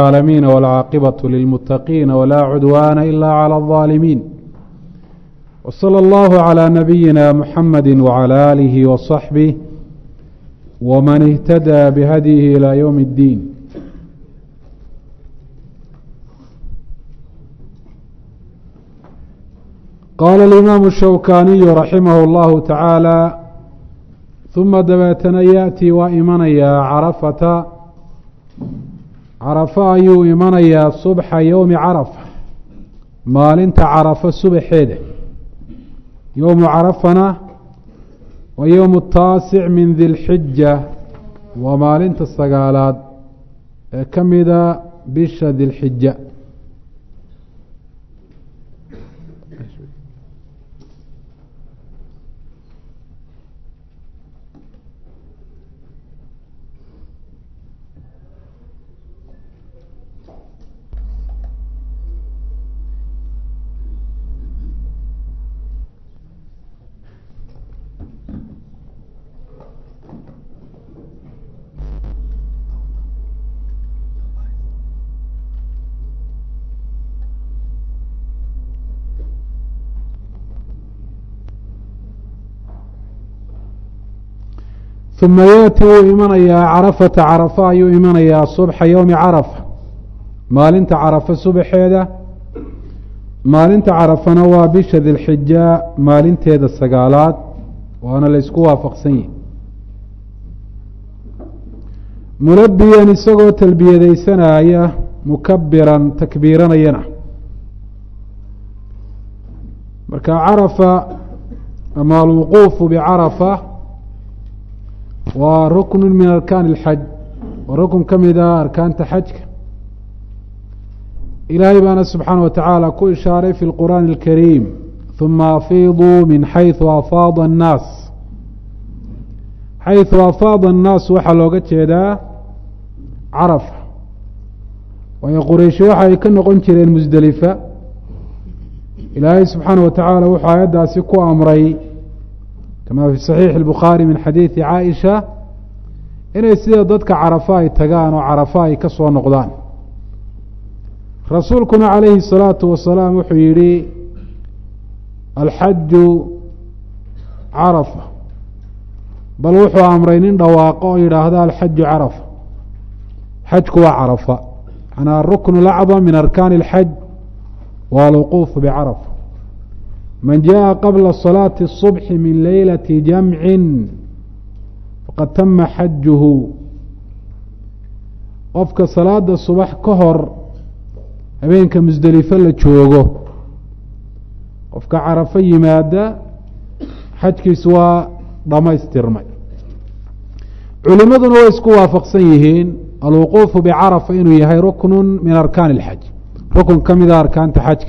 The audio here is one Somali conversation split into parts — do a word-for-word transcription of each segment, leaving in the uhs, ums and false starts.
العالمين والعاقبة للمتقين ولا عدوان إلا على الظالمين وصلى الله على نبينا محمد وعلى آله وصحبه ومن اهتدى بهديه إلى يوم الدين. قال الإمام الشوكاني رحمه الله تعالى ثم dabeetana yأتي waa imanaya carafata carafa ayuu imanayaa subxa yowmi carafa maalinta carafa subaxeeda. yowmu carafana wa yowmu taasic min di lxija waa maalinta sagaalaad ee ka mida bisha dilxija. ثuma yaأti wuu imanayaa carafata carafa ayuu imanayaa subxa yowmi carafa maalinta carafa subaxeeda. maalinta carafana waa bisha dilxija maalinteeda sagaalaad waana la isku waafaqsan yihi. mulabiyan isagoo talbiyadaysanaya mukabiran takbiiranayana. marka carafa ama alwuquufu bicarafa waa ruknu min arkaan اlxaj waa rukn ka mida arkaanta xajka. ilaahay baana subxaana wa tacaala ku ishaaray fi اlqur'aani اlkariim ثuma afiiduu min xayثu afaada الnaas. xayثu afaada الnaas waxaa looga jeedaa carafa, waayo qurayshi waxa ay ka noqon jireen musdelifa. ilaahay subxaana wa tacaala wuxuu aayaddaasi ku amray kama fi صaxiixi الbukhaari min xadiidi caaisha inay sida dadka carafa ay tagaan oo carafa ay ka soo noqdaan. rasuulkuna calayhi الsalaatu wasalaam wuxuu yihi alxaju carafa, bal wuxuu amray nin dhawaaqo oo yidhaahda alxaju carafa. xajku waa carafa, manaa ruknu lacdam min arkaani اlxaj waa alwuquufu bicarafa. man jaءa qabla صalaaةi الصubxi min leylati jamci faqad tama xajuhu. qofka salaada subax ka hor habeenka musdelifo la joogo qofka carafo yimaada xajkiisu waa dhamaystirmay. culimaduna way isku waafaqsan yihiin alwuquufu bicarafa inuu yahay ruknu min arkaan اlxaj, rukn ka mida arkaanta xajka.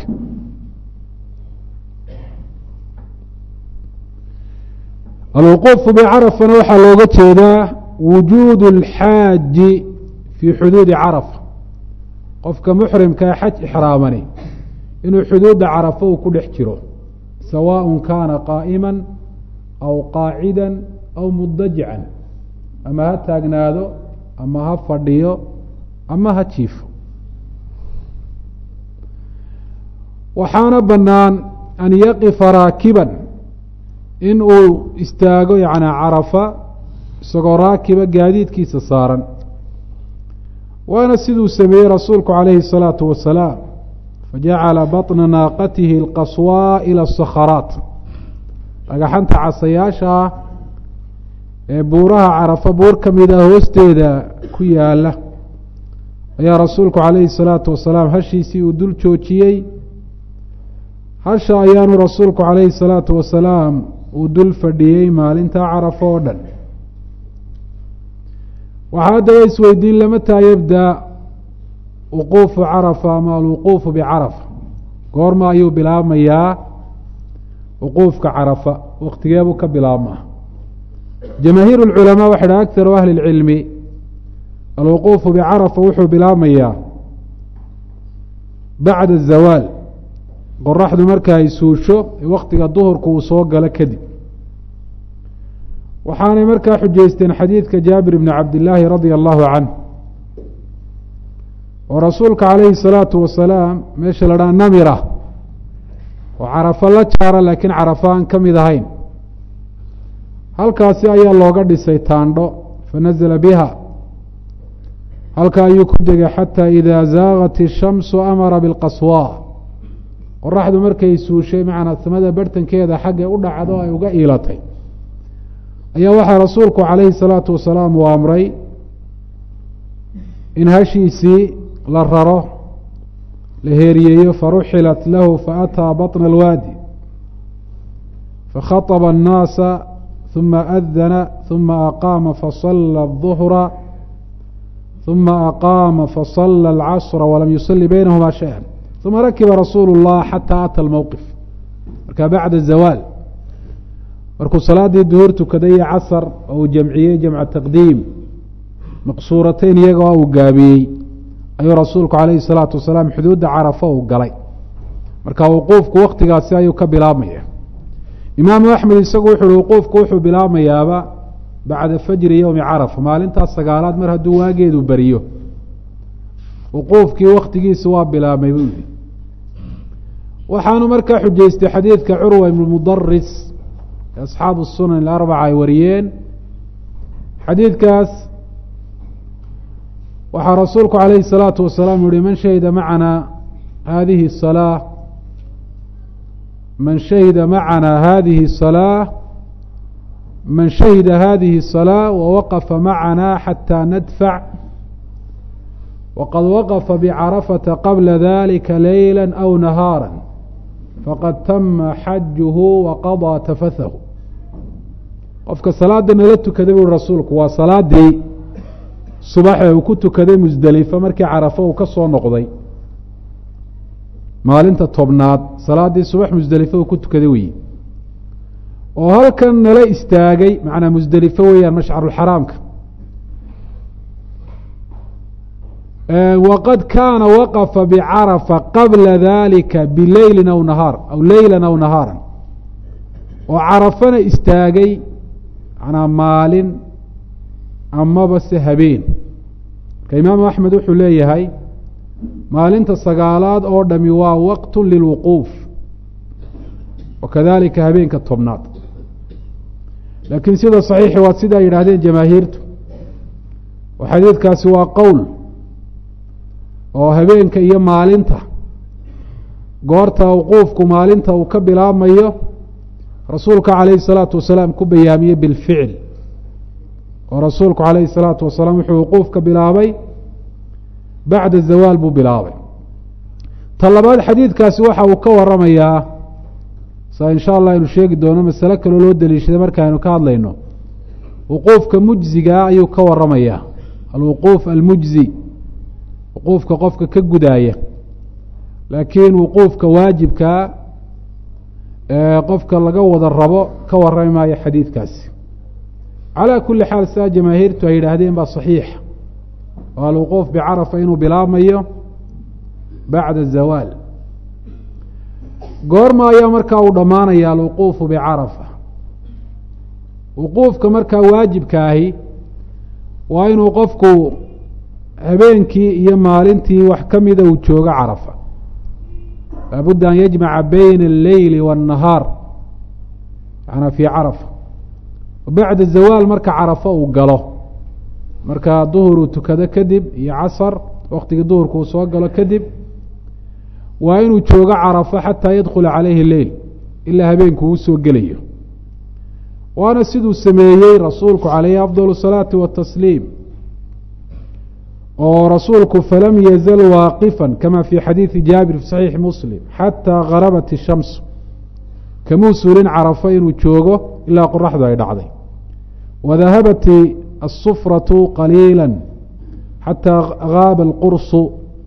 alwuquufu bicarafana waxaa looga jeedaa wujuud اlxaaji fii xuduudi carafa. qofka muxrimkaa xaj ixraamani inuu xuduudda carafa uu ku dhex jiro, sawaaء kaana qaa'ima aw qaacida aw mudajican, ama ha taagnaado ama ha fadhiyo ama ha jiifo. waxaana bannaan an yaqifa raakiban in uu istaago yacnaa carafa isagoo raakiba gaadiidkiisa saaran. waana siduu sameeyey rasuulku calayhi الsalaatu wasalaam fajacala baطna naaqatihi اlqaswaa ilى الsakharaat. dhagaxanta casayaasha ah ee buuraha carafa buur ka mida hoosteeda ku yaala ayaa rasuulku calayhi الsalaatu wasalaam hashiisii uu dul joojiyey. hasha ayaanu rasuulku calayhi الsalaatu wasalaam uu dul fadhiyey maalinta carafa oo dhan. waxaa haddaba isweydiin lamataa yabda wuquufu carafa ama alwuquufu bicarafa, goorma ayuu bilaabmayaa wuquufka carafa, waktigeebuu ka bilaabmaa? jamaahiir اlculamaa waxay dhaha akharu ahli اlcilmi alwuquufu bicarafa wuxuu bilaabmayaa bacda الzawaal, qoraxdu marka ay suusho waktiga duhurku uu soo galo kadib. waxaanay markaa xujaysteen xadiidka jaabir bni cabdillaahi radia allahu canh oo rasuulka calayhi الsalaatu wasalaam meesha la dhaha namira oo carafo la jaara laakiin carafo aan ka mid ahayn halkaasi ayaa looga dhisay taandho fanazla biha halka ayuu ku degay xatى إida zaagat الshamsu amara bاlqaswa qoraxdu markay suushay macnaa samada bartankeeda xaggay u dhacdo ay uga iilatay ayaa waxaa rasuulku calayhi الsalaatu wasalaam uu amray in hashiisii la raro la heeriyeeyo faruxilat lahu faأtaa baطna اlwaadi fakhaطba الnaasa ثuma adana ثuma aqaama faصلى الظhra ثuma aqaama faصلى الcصra walam yusali baynahuma شhayئa ثuma rakiba rasuulu الlah xatى ata اlmowqif marka bacda zawaal markuu salaadii duhur tukaday iyo casr oo uu jamciyey jamca taqdiim maqsuuratayn iyagoo uu gaabiyey ayuu rasuulku calayhi الsalaatu wasalaam xuduudda carafo uu galay marka wuquufku waktigaasi ayuu ka bilaabmaya imaamu axmed isagu wuxu uhi wuquufku wuxuu bilaabmayaaba bacda fajri yowmi carafa maalintaas sagaalaad mar hadduu waageedu beriyo wuquufkii waktigiisa waa bilaabmay buu yihi waxaanu markaa xujaystay xadiidka curwa ibn mudaris ee asxaabu sunan alarbaca ay wariyeen xadiidkaas waxaa rasuulku calayhi الsalaatu wasalaam yihi man shahida macana hadihi الsalaa man shahida macana hadihi الsalaa man shahida hadihi الصلاة wawaqfa macana xatى nadfac waqad waqfa bcarafaةa qabla dalika layla aw nahaarا faqad tama xajuhu waqaضىa tafathahu qofka salaada nala tukaday bui rasuulku waa salaadii subaxe uu ku tukaday musdelifa markii carafo uu ka soo noqday maalinta tobnaad salaadii subax musdelifa uu ku tukaday weyi oo halkan nala istaagay macnaa musdelifo weeyaan mashcaruxaraamka waqad kaana waqafa bicarafa qabla dalika bileylin aw nahaar aw leylan aw nahaaran oo carafana istaagay manaa maalin amaba se habeen marka imaamu axmed wuxuu leeyahay maalinta sagaalaad oo dhami waa waqtu lilwuquuf wakadalika habeenka tobnaad laakiin sida saxiixi waa sida ay yidhaahdeen jamaahiirtu oo xadiidkaasi waa qowl oo habeenka iyo maalinta goorta wuquufku maalinta uu ka bilaabmayo rasuulka calayhi الsalaatu wasalaam ku bayaamiyey bilficil oo rasuulku calayhi الsalaatu wasalaam wuxuu wuquufka bilaabay bacda zawaal buu bilaabay ta labaad xadiidkaasi waxa uu ka waramayaa saa in sha allah aynu sheegi doono masale kaloo loo daliishaday markaaynu ka hadlayno wuquufka mujzigaa ayuu ka waramayaa alwuquuf almujzi wuquufka qofka ka gudaaya laakiin wuquufka waajibkaa ee qofka laga wada rabo ka warrami maayo xadiidkaasi calaa kuli xaal sidaa jamaahiirtu ay yidhaahdeen baa saxiix oo alwuquuf bicarafa inuu bilaabmayo bacda zawaal goorma ayaa markaa uu dhammaanaya alwuquufu bicarafa wuquufka markaa waajibka ahi waa inuu qofku habeenkii iyo maalintii wax ka mida uu joogo carafa laabudda an yajmaca bayna alleyli waاnnahaar yanaa fii carafa bacda zawaal marka carafo uu galo markaa duhur uu tukado kadib iyo casar waktigii duhurka uu soo galo kadib waa inuu joogo carafo xataa yadkhula calayhi leyl ilaa habeenku uu soo gelayo waana siduu sameeyey rasuulku calayhi afdal الsalaati watasliim oo rasuulku falam yazal waaqifا kama fi xadiidi jaabir fi saxiixi muslim xataa garabat الshams kamuu suulin carafo inuu joogo ilaa qoraxdu ay dhacday wadahabat الsufraةu qaliilا xataa gaaba اlqursu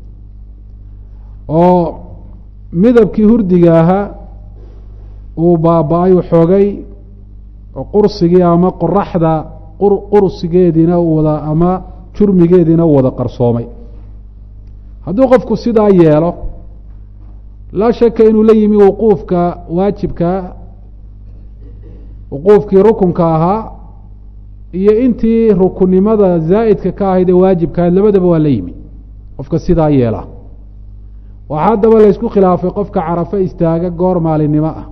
oo midabkii hurdiga ahaa uu baaba-ay xoogay oo qursigii ama qoraxda qursigeediina wada ama jurmigeediina u wada qarsoomay hadduu qofku sidaa yeelo laa shaka inuu la yimi wuquufka waajibka wuquufkii rukunka ahaa iyo intii rukunnimada zaa'idka ka ahayd ee waajibka ahayd labadaba waa la yimi qofka sidaa yeela waxaa haddaba la ysku khilaafay qofka carafo istaaga goor maalinimo ah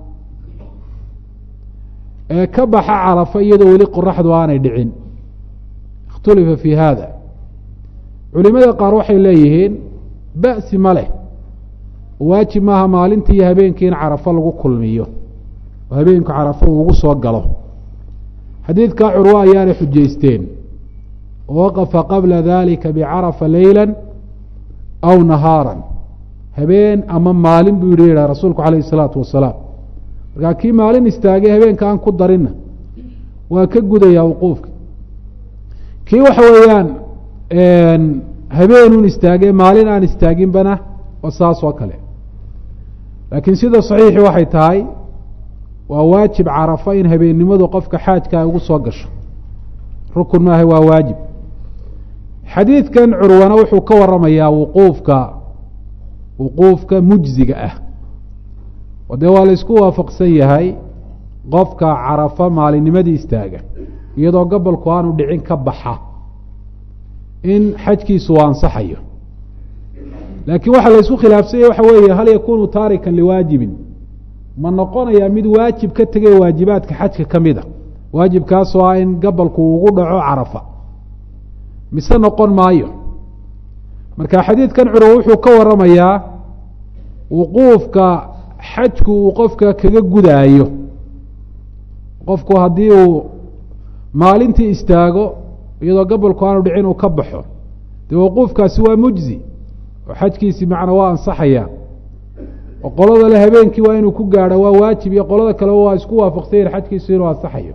ee ka baxa carafo iyadoo weli qoraxdu aanay dhicin ikhtulifa fii haada culimada qaar waxay leeyihiin ba'si ma leh waajib maaha maalintii iyo habeenkii in carafo lagu kulmiyo oo habeenku carafo uu ugu soo galo xadiidkaa curwa ayaanay xujaysteen waqafa qabla dalika bicarafa leyla aw nahaara habeen ama maalin buu yihi yidhah rasuulku calayhi isalaatu wasalaam markaa kii maalin istaagay habeenka aan ku darinna waa ka gudayaa wuquufka kii waxa weeyaan habeenun istaagay maalin aan istaaginbana waa saas oo kale laakiin sida saxiixi waxay tahay waa waajib carafo in habeennimadu qofka xaajka ay ugu soo gasho rukun maaha waa waajib xadiidkan curwana wuxuu ka waramayaa wuquufka wuquufka mujziga ah oo dee waa la isku waafaqsan yahay qofka carafo maalinnimadii istaaga iyadoo gobolku aanu dhicin ka baxa in xajkiisu u ansaxayo laakiin waxaa la isku khilaafsanya waxa weeye hal yakunu taarikan liwaajibin ma noqonayaa mid waajib ka tegay waajibaadka xajka ka mid a waajibkaasoo ah in gobolku ugu dhaco carafa mise noqon maayo marka xadiidkan curwa wuxuu ka waramayaa wuquufka xajku uu qofka kaga gudaayo qofku haddii uu maalintii istaago iyadoo gobolku aanu dhicin uu ka baxo dee wuquufkaasi waa mujzi oo xajkiisi macna waa ansaxaya oo qolada le habeenkii waa inuu ku gaadho waa waajib iyo qolada kaleba waa isku waafaqsanyahin xajkiisu inuu ansaxayo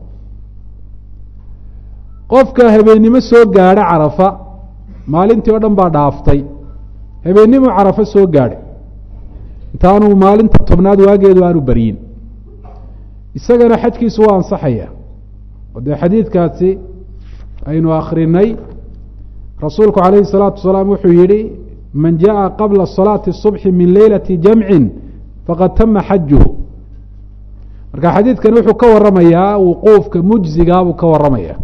qofka habeennimo soo gaadha carafa maalintii oo dhan baa dhaaftay habeennimo carafo soo gaadhay intaanu maalinta tobnaad waageedu aanu baryin isagana xajkiisu waa ansaxaya oo dee xadiidkaasi aynu akrinay rasuulku calayhi الsalaatu wasalaam wuxuu yihi man jaءa qabla صalaati الصubxi min leylati jamcin faqad tama xajuhu marka xadiidkan wuxuu ka waramayaa wuquufka mujzigaa buu ka waramaya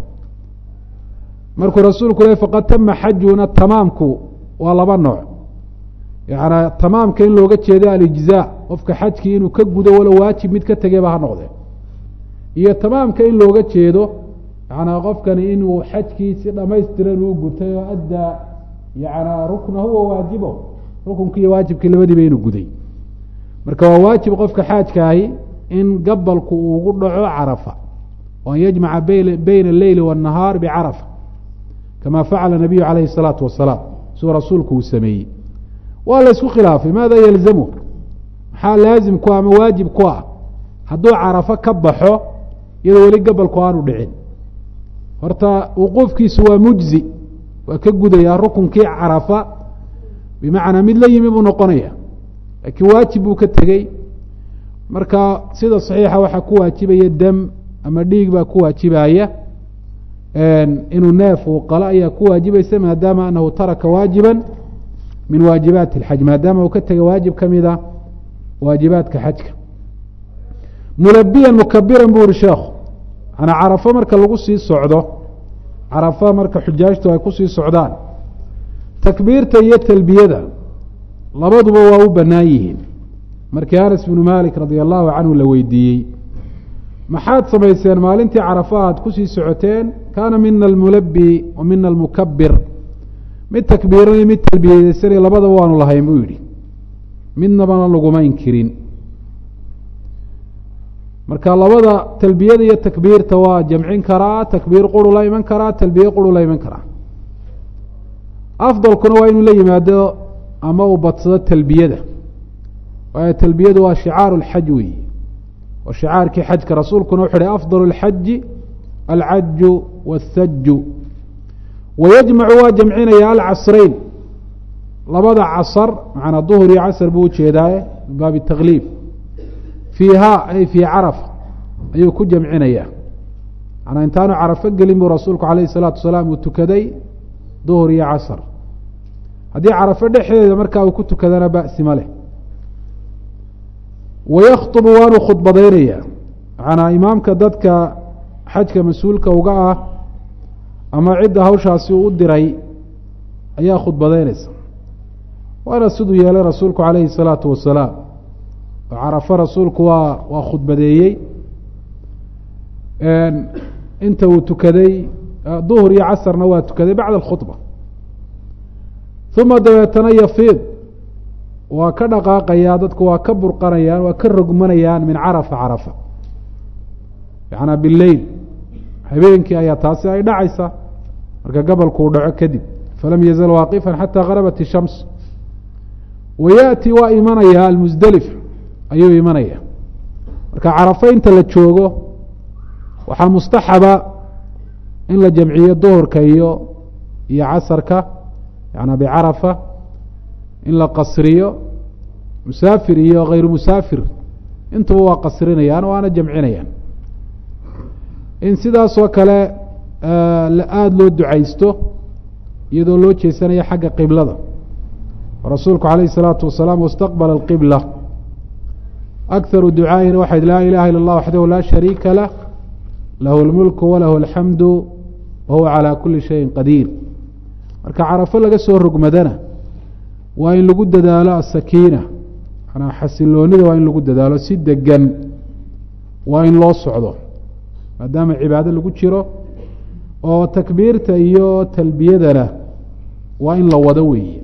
markuu rasuulku le faqad tama xajuhuna tamaamku waa laba nooc yaعni tamaamka in looga jeedo alijzaa qofka xajkii inuu ka gudo walo waajib mid ka tegeyba ha noqdee iyo tamaamka in looga jeedo yanaa qofkani inuu xajkii si dhamaystiran uu gutay oo addaa yanaa ruknahu wa waajibo rukunkii iyo waajibkii labadiiba inuu guday marka waa waajib qofka xaajkaahi in gabalku uu ugu dhaco carafa o an yajmaca bayna aleyli waالnahaar bicarafa kama facala nabiyu calayhi الsalaatu wasalaam siduu rasuulku uu sameeyey waa la isku khilaafay maada yalzamu maxaa laazim ku ama waajib ku ah hadduu carafo ka baxo iyadoo weli gabalku aanu dhicin horta wuquufkiisu waa mujzi waa ka gudayaa rukunkii carafa bimacnaa mid la yimi buu noqonaya laakiin waajib buu ka tegey marka sida saxiixa waxaa ku waajibaya dam ama dhiig baa ku waajibaya inuu neef uu qalo ayaa ku waajibaysa maadaama anahu taraka waajiba min waajibaati اlxaj maadaama uu ka tegay waajib ka mida waajibaadka xajka mulabiyan mukabiran buu yihi sheekhu ana carafo marka lagu sii socdo carafo marka xujaajtu ay kusii socdaan takbiirta iyo talbiyada labaduba waa u banaan yihiin markii anas bnu malik radia allahu canhu la weydiiyey maxaad samayseen maalintii carafo aad kusii socoteen kaana mina almulabi wa mina almukabir mid takbiiranay mid talbiyeysanay labadaba waanu lahayn buu yihi midnabana laguma inkirin marka labada talbiyada iyo takbiirta waa jamcin karaa takbiir quru la iman karaa talbiye quru la iman karaa afdalkuna waa inuu la yimaado ama uu badsado talbiyada waayo talbiyadu waa shicaaru اlxaj wey waa shicaarkii xajka rasuulkuna wuxu uhi afdal اlxaji alcaju wاthaju wayajmacu waa jamcinaya alcasrayn labada casr macnaa duhur iyo casr buu ujeedaaye min baabi takliif fiiha ay fii carafa ayuu ku jamcinaya manaa intaanu carafo gelin buu rasuulku calayh الsalaatu wasalaam uu tukaday duhur iyo casr haddii carafo dhexdeeda markaa uu ku tukadana ba'si ma leh wayakطbu waanu khudbadaynaya manaa imaamka dadka xajka mas-uulka uga ah ama cidda hawshaasi uu u diray ayaa khudbadaynaysa waana siduu yeelay rasuulku calayhi الsalaatu wasalaam oo carafo rasuulku waa waa khudbadeeyey inta uu tukaday duhr iyo casrna waa tukaday bacda اkhudba uma dabeetana yafiid waa ka dhaqaaqayaa dadku waa ka burqanayaan waa ka rogmanayaan min carafa carafa yanaa bileyl habeenkii ayaa taasi ay dhacaysa marka gabalku uu dhaco kadib falam yazal waaqifا xatى garabat الshams wayaأti waa imanaya almusdelif ayuu imanaya marka carafo inta la joogo waxaa mustaxaba in la jamciyo duhurka iyo iyo casarka yana bicarafa in la qasriyo musaafir iyo hayru musaafir intuba waa qasrinayaan waana jamcinayaan in sidaasoo kale aada loo ducaysto iyadoo loo jeesanayo xagga qiblada rasuulku calayh الsalaatu wasalaam wاstaqbala اlqibla akharu ducaa'ina waxayd laa ilaha ila اllah waxdahu laa shariika lah lahu اlmulku walahu alxamdu wahuwa calى kuli shayin qadiir marka carafo laga soo rogmadana waa in lagu dadaalo asakiina manaa xasiloonida waa in lagu dadaalo si degan waa in loo socdo maadaama cibaado lagu jiro oo takbiirta iyo talbiyadana waa in la wado weeye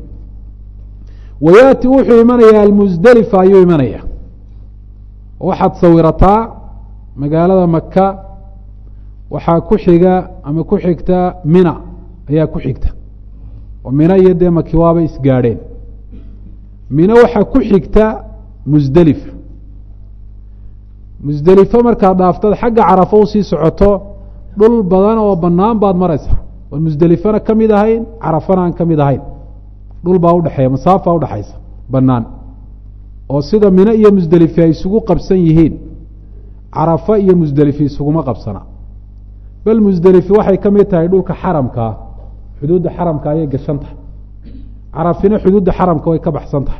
wayaati wuxuu imanayaa almusdelifa ayuu imanaya waxaad sawirataa magaalada maka waxaa ku xiga ama ku xigta mina ayaa ku xigta oo mina iyo dee maki waaba isgaadheen mina waxaa ku xigta musdelifa musdelifo markaad dhaaftad xagga carafo usii socoto dhul badan oo banaan baad maraysaa oon musdelifana ka mid ahayn carafana aan ka mid ahayn dhul baa udhexeeya masaafa udhexaysa banaan oo sida mino iyo musdelife ay isugu qabsan yihiin carafa iyo musdelifi isuguma qabsana bal musdelifi waxay ka mid tahay dhulka xaramkaa xuduudda xaramka ayay gashan tahay carafina xuduudda xaramka way ka baxsan tahay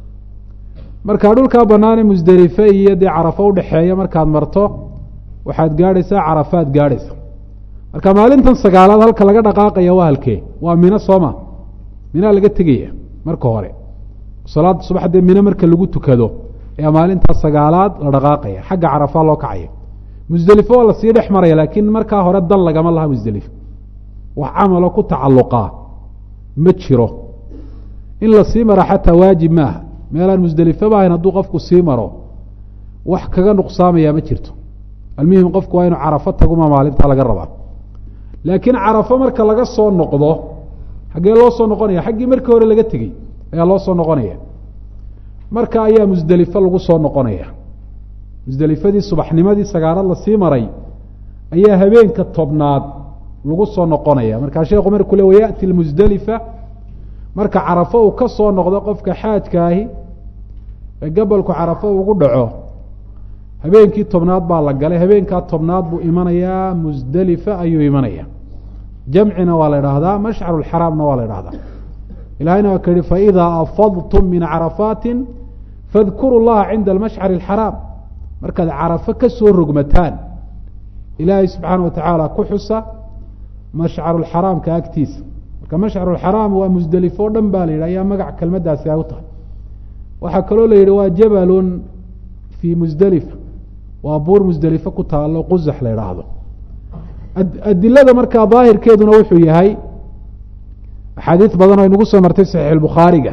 marka dhulkaa banaane musdelife iyo dee carafo udhexeeya markaad marto waxaad gaadhaysaa carafaad gaadhaysa marka maalintan sagaalaad halka laga dhaqaaqaya waa halkee waa mino sooma minaa laga tegaya marka hore salaada subax dee mino marka lagu tukado ayaa maalintaa sagaalaad la dhaqaaqaya xagga carafa loo kacaya musdelifo waa lasii dhex maraya laakiin markaa hore dan lagama laha musdelifo wax camalo ku tacalluqaa ma jiro in lasii mara xataa waajib maaha meelaan musdelifaba ahayn hadduu qofku sii maro wax kaga nuqsaamaya ma jirto almuhim qofku waa inuu carafo taguma maalintaa laga rabaa laakiin carafo marka laga soo noqdo xaggee loo soo noqonaya xaggii markii hore laga tegey ayaa loo soo noqonaya marka ayaa musdelifo lagu soo noqonaya musdelifadii subaxnimadii sagaalaad lasii maray ayaa habeenka tobnaad lagu soo noqonaya markaa sheekhu markuu le wayaأti lmusdelifa marka carafo uu ka soo noqdo qofka xaajkaahi ee gabolku carafo ugu dhaco habeenkii tobnaad baa la galay habeenkaa tobnaad buu imanayaa musdelifa ayuu imanaya jamcina waa la idhaahdaa mashcaru lxaraamna waa la idhahdaa ilahayna waa ka yihi faidaa afadtum min carafaati fadkuru llaha cinda almashcari alxaraam markaad carafo ka soo rogmataan ilaahay subxaana wa tacaala ku xusa mashcaru lxaraamka agtiisa marka mashcaru lxaraam waa musdelifo o dhan baa la yidhi ayaa magac kelmadaasi ay u tahay waxaa kaloo la yidhi waa jabalun fii musdelifa waa buur musdelifo ku taalo qusax la idhaahdo adilada markaa daahirkeeduna wuxuu yahay axaadiis badan oo inagu soo martay saxiix albukhaariga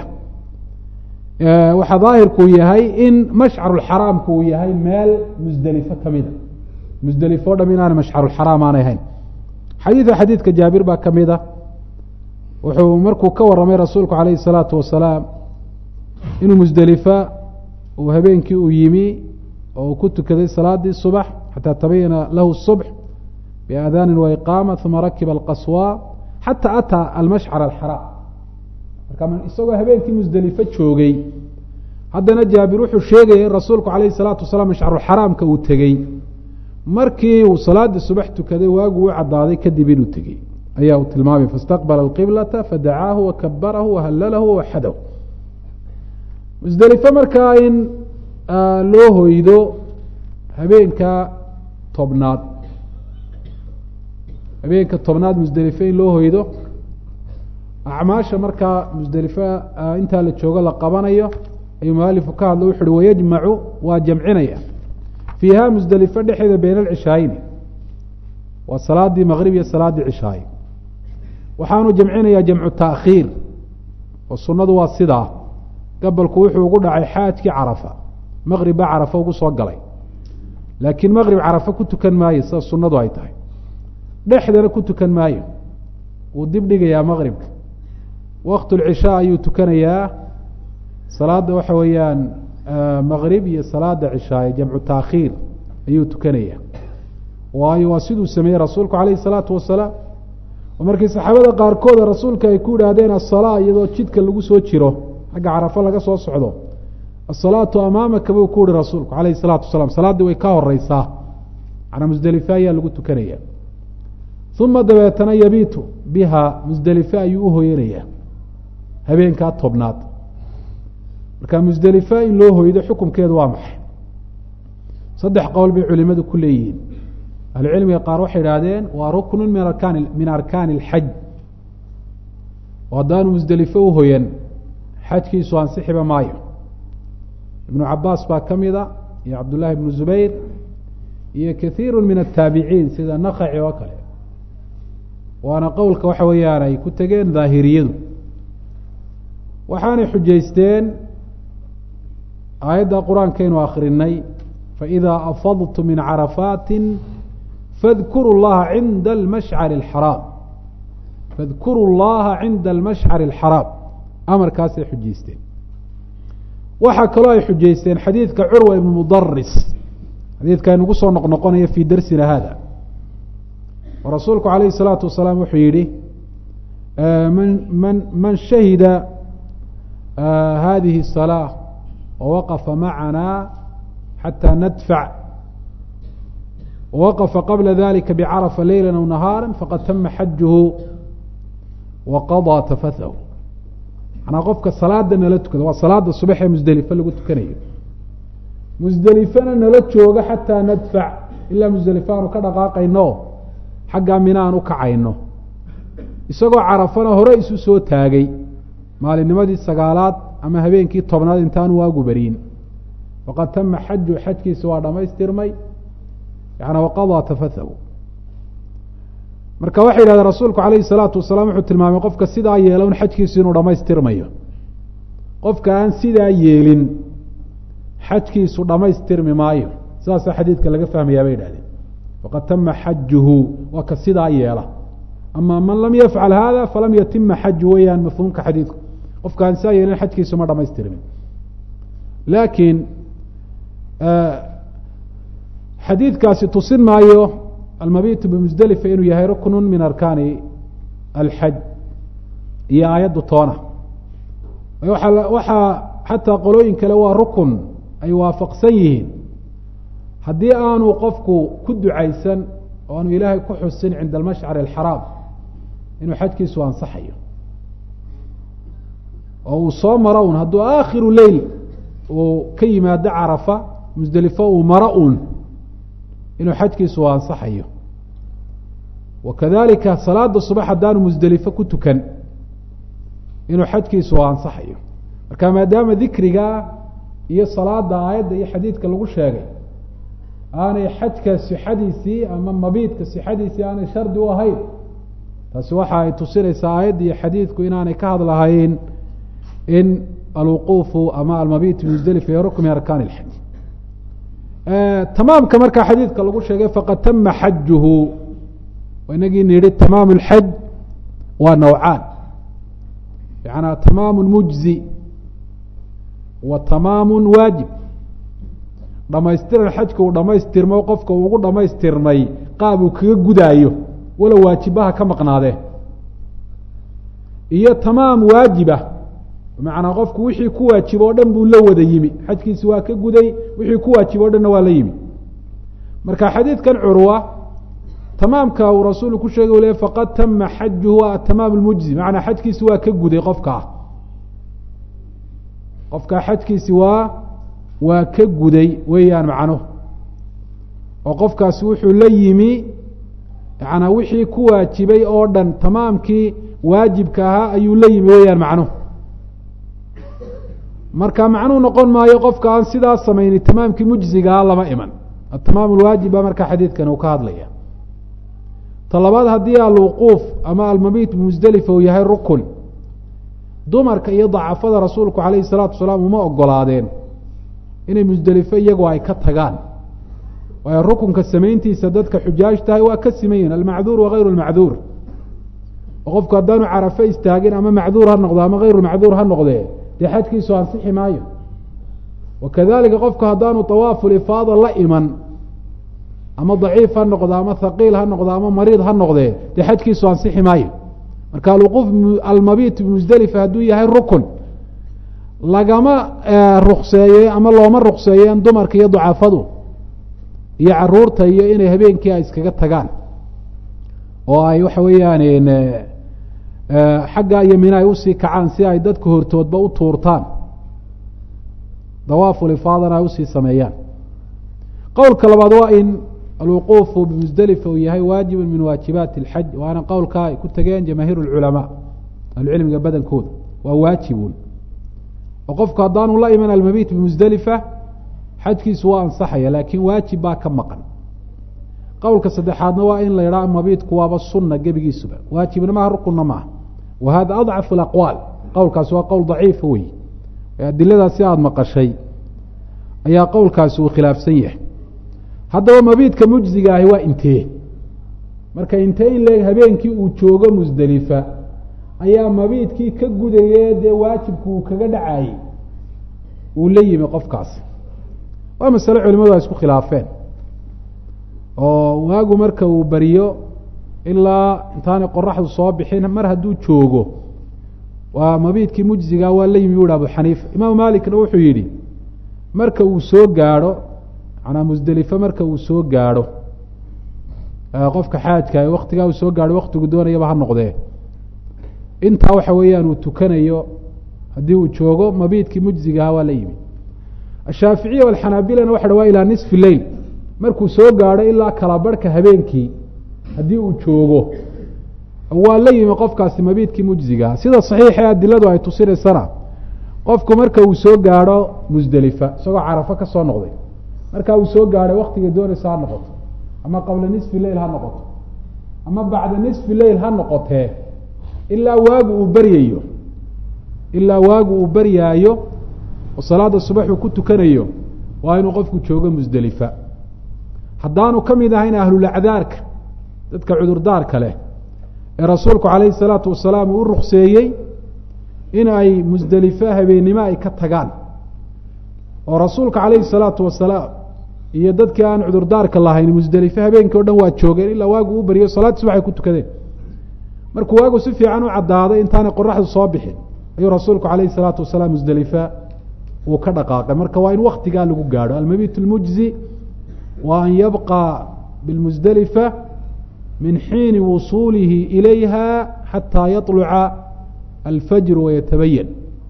waxaa daahirkuu yahay in mashcaruxaraamku uu yahay meel musdelifo kamida musdelifo o dham inaana mashcaruxaraam aanay ahayn xadiida xadiidka jaabir baa ka mid a wuxuu markuu ka waramay rasuulku calayhi الsalaatu wasalaam inuu musdelifa uu habeenkii uu yimi oo uu ku tukaday salaadii subax xataa tabayana lahu الصubx biaadaani waiqaama uma rakiba alqaswa xata ataa almashcar alxaraam marka isagoo habeenkii musdelifo joogay haddana jaabir wuxuu sheegaya in rasuulku calayhi الsalaatu wasalaam mashcaruxaraamka uu tegey markii uu salaadii subax tukaday waagu u cadaaday kadib inuu tegey ayaa uu tilmaamay faاstaqbala اlqiblata fadacaahu wakabarahu wahalalahu wawaxadahu musdelifo markaa in loo hoydo habeenka tobnaad habeenka tobnaad musdelifo in loo hoydo acmaasha markaa musdelifa intaa la joogo la qabanayo ayuu mualifu ka hadla wuxu uhi wayajmacu waa jamcinaya fiiha musdelifa dhexeeda bayna alcishaayini waa salaadii maqrib iyo salaadii cishaaye waxaanu jamcinayaa jamcu taakhiir oo sunadu waa sidaa gabalku wuxuu ugu dhacay xaajkii carafa maqrib baa carafa ugu soo galay laakiin maqrib carafa ku tukan maayo sida sunadu ay tahay dhexdana ku tukan maayo wuu dib dhigayaa maqribka waqtu lcishaa ayuu tukanayaa salaada waxa weeyaan maqrib iyo salaada cishaaye jamcu taakhiir ayuu tukanayaa waayo waa siduu sameeyey rasuulku calayhi salaatu wasalaam oo markii saxaabada qaarkooda rasuulka ay ku idhaahdeen asalaa iyadoo jidka lagu soo jiro xagga carafa laga soo socdo asalaatu amaamaka buu ku uhi rasuulku calayhi salaatu wasalaam salaaddii way ka horeysaa macnaa musdelife ayaa lagu tukanaya uma dabeetana yabiitu biha musdelife ayuu uhoyanayaa habeenkaa tobnaad marka musdelife in loo hoydo xukumkeedu waa maxay saddex qowl bay culimadu ku leeyihiin ahlucilmiga qaar waxay idhaahdeen waa ruknu min arkaan min arkaani اlxaj oo haddaanu musdelife uhoyan xajkiisu ansixiba maayo ibnu cabaas baa ka mida iyo cabdullahi ibnu zubayr iyo kaiiru min ataabiciin sida nakaci oo kale waana qowlka waxa weeyaan ay ku tegeen daahiriyadu waxaanay xujaysteen aayadda qur-aankaynu akrinay faidaa afadtu min carafaati fadkuru llaha cinda almashcari alxaraam fadkuru llaha cinda almashcari alxaraam amarkaasay xujaysteen waxaa kaloo ay xujaysteen xadiidka curwa ibnu mudaris xadiidka aynugu soo noqnoqonaya fii darsina hada oo rasuulku calayhi الsalaatu wasalaam wuxuu yihi man man man shahida hadihi الsalaaة wawaqafa macana xatى nadfac wawaqafa qabla dalika bcarafa leyla aw nahaara faqad tama xajuhu waqaضىa tafathahu manaa qofka salaada nala tukada waa salaada subax ee musdelife lagu tukanayo musdelifena nala jooga xataa nadfac ilaa musdelife aanu ka dhaqaaqayno xaggaa mina aan u kacayno isagoo carafana hore isu soo taagay maalinnimadii sagaalaad ama habeenkii tobnaad intaanu waagu beriin faqad tama xaju xajkiisa waa dhamaystirmay yana waqaضىa tafathahu marka waxay yidhahdeen rasuulku calayhi الsalaatu wasalaam wuxuu tilmaamay qofka sidaa yeela un xajkiisu inuu dhamaystirmayo qofka aan sidaa yeelin xajkiisu dhamaystirmi maayo sidaasaa xadiidka laga fahmayaa bay yidhahdeen faqad tama xajuhu waa ka sidaa yeela ama man lam yafcal hada falam yatima xaju weeyaan mafhuumka xadiidku qofka aan sidaa yeelin xajkiisu ma dhamaystirmin laakiin xadiidkaasi tusin maayo almabitu bimusdelifa inuu yahay ruknu min arkaani alxaj iyo aayaddu toona waa waxaa xataa qolooyin kale waa rukun ay waafaqsan yihiin haddii aanu qofku ku ducaysan oo aanu ilaahay ku xusin cinda almashcari alxaraam inuu xajkiisu ansaxayo oo uu soo maro un hadduu aakhiru leyl uu ka yimaado carafa musdelifo uu maro un inuu xajkiisu ansaxayo wakadalika salaada subax haddaanu musdelifo ku tukan inuu xajkiisu ansaxayo marka maadaama dikriga iyo salaada aayadda iyo xadiidka lagu sheegay aanay xajka sixadiisii ama mabiidka sixadiisii aanay shardi u ahayn taasi waxa ay tusinaysaa aayadda iyo xadiidku inaanay ka hadlahayn in alwuquufu ama almabiit musdelifa iyo rukn min arkaan اlxaj tamaamka markaa xadiidka lagu sheegay faqad tama xajuhu inagii nihi tamaam اlxaj waa nawcaan yanaa tamaam mujzi wa tamaam waajib dhamaystiran xajka uu dhamaystirmo qofka uu ugu dhamaystirmay qaab uu kaga gudaayo walow waajibaha ka maqnaadee iyo tamaam waajibah bimacnaa qofku wixii ku waajibo o dhan buu la wada yimi xajkiisi waa ka guday wixii ku waajibo o dhanna waa la yimi marka xadiidkan curwa tamaamka uu rasuulku ku sheegay le faqad tama xajuhu atamaam اlmujzi macanaa xajkiisi waa ka guday qofkaa qofkaa xajkiisi waa waa ka guday weeyaan macnuhu oo qofkaasi wuxuu la yimi yanaa wixii ku waajibay oo dhan tamaamkii waajibka ahaa ayuu la yimi weeyaan macnuhu marka macnuhu noqon maayo qofka aan sidaas samayni tamaamkii mujzigaa lama iman atamaam alwaajib baa markaa xadiidkan uu ka hadlaya ta labaad haddii alwuquuf ama almabiit bimusdelifa uu yahay rukun dumarka iyo dacafada rasuulku calayhi salaatu wasalaam uma ogolaadeen inay musdelifo iyagoo ay ka tagaan waayo rukunka samayntiisa dadka xujaaj tahay waa ka siman yihin almacduur wagayru lmacduur oo qofku haddaanu carafo istaagin ama macduur ha noqdo ama hayru macduur ha noqdee dee xajkiisu ansixi maayo wakadalika qofku haddaanu awaafu lifaada la iman ama daciif ha noqdo ama haqiil ha noqdo ama mariid ha noqdee dee xajkiisu ansixi maayo marka alwuquuf almabiit bimusdelifa hadduu yahay rukun lagama rukseeye ama looma rukseeyeen dumarka iyo ducafadu iyo caruurta iyo inay habeenkii ay iskaga tagaan oo ay waxa weeyaan xagga iyo mina ay usii kacaan si ay dadka hortoodba u tuurtaan dawaafu lifaadana ay usii sameeyaan qowlka labaad waa in alwuquufu bimusdelifa uu yahay waajibun min waajibaati اlxaj waana qowlka ay ku tageen jamaahiir اlculamaa ahlucilmiga badankooda waa waajibun oo qofku haddaanu la iman almabiit bimusdelifa xajkiisu waa ansaxaya laakiin waajib baa ka maqan qowlka saddexaadna waa in la yidhaha mabiitku waaba sunna gebigiisuba waajibna maaha rukunna maaha wa hada adcafu alaqwaal qowlkaasi waa qowl daciifa wey adiladaas si aada maqashay ayaa qowlkaasi uu khilaafsan yahay haddaba mabiidka mujziga ahi waa intee marka intee in leeg habeenkii uu joogo musdelifa ayaa mabiidkii ka gudaye dee waajibku uu kaga dhacayey uu la yimi qofkaasi waa masale culimadu ay isku khilaafeen oo waagu marka uu beriyo ilaa intaanay qoraxdu soo bixin mar hadduu joogo waa mabiidkii mujziga waa la yimi bu hi abu xaniifa imaamu malikna wuxuu yidhi marka uu soo gaadho manaa musdelife marka uu soo gaadho qofka xaajka waktigaa uu soo gaadho waktigu doonayaba ha noqdee intaa waxa weeyaan uu tukanayo haddii uu joogo mabiidkii mujzigaha waa la yimi ashaaficiya walxanaabilana waxa ha waa ilaa nisfi leil markuu soo gaadho ilaa kala barhka habeenkii haddii uu joogo waa la yimi qofkaasi mabiidkii mujzigaha sida saxiixa adiladu ay tusinaysana qofku marka uu soo gaadho musdelifa isagoo carafo ka soo noqday marka uu soo gaadhay waktiga doonaysa ha noqoto ama qabla nisfi leil ha noqoto ama bacda nisfi leil ha noqotee ilaa waagu uu beryayo ilaa waagu uu beryaayo oo salaada subax uu ku tukanayo waa inuu qofku joogo musdelifa haddaanu ka mid ahayn ahlulacdaarka dadka cudurdaarka leh ee rasuulku calayhi salaatu wasalaam uu u rukseeyey in ay musdelife habeennimo ay ka tagaan oo rasuulka calayhi salaatu wasalaam iyo dadkii aan cudurdaarka lahayn musdelife habeenkii o dhan waa joogeen ilaa waagu u beriyo salaad subax ay ku tukadeen markuu waagu si fiican u caddaaday intaanay qoraxdu soo bixin ayuu rasuulku calayhi salaatu wasalaam musdelifa uu ka dhaqaaqay marka waa in waktigaa lagu gaadho almabiit اlmujzi wa an yabqa biاlmusdelifa min xiini wusuulihi ilayha xataa yaطluca alfajru wayatabayan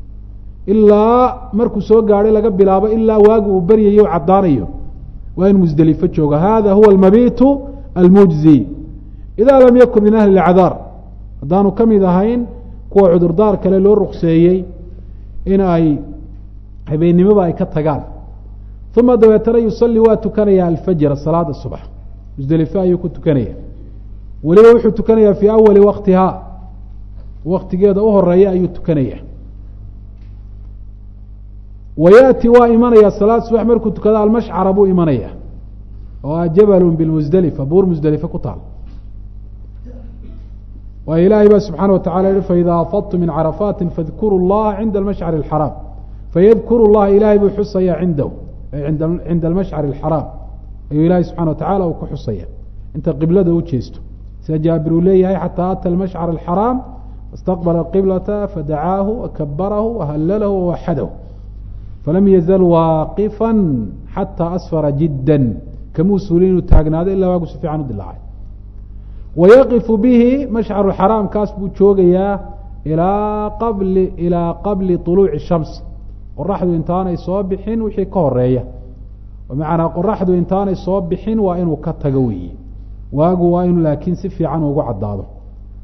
ilaa markuu soo gaadhay laga bilaabo ilaa waagu uu beryayo o caddaanayo waa in musdelifo joogo hada huwa almabitu almujzi ida lam yakun min ahli اlacdaar haddaanu ka mid ahayn kuwa cudurdaar kale loo rukseeyey in ay habeennimoba ay ka tagaan uma dabeetana yusalli waa tukanaya alfajra salaada subax musdelifo ayuu ku tukanaya weliba wuxuu tukanayaa fii awali waktihaa waktigeeda u horeeya ayuu tukanaya wayaati waa imanaya salaad subax markuu tukada almashcara buu imanaya oo ah jabalu bimusdelifa buur musdelife ku taal waayo ilaahay baa subxaana watacala yihi faida afadtu min carafaati fadkuru llaha cinda almashcari اlxaraam fayadkuru llaha ilaahay buu xusaya cindahu cinda almashcari اlxaraam ayuu ilaahay subxana watacala uu ku xusaya inta qiblada u jeesto sida jaabir uu leeyahay xataa ata almashcar alxaraam fastaqbala qiblata fadacaahu wakabarahu wahalalahu wawaxadahu falam yazal waaqifa xataa asfara jidda kamuu suulin inuu taagnaado ilaa waagu si fiican u dilaacay wayaqifu bihi mashcaru xaraam kaas buu joogayaa ilaa qabli ilaa qabli طuluuci shams qoraxdu intaanay soo bixin wixii ka horeeya bimacnaa qoraxdu intaanay soo bixin waa inuu ka tago weeye waagu waa inuu laakiin si fiican ugu caddaado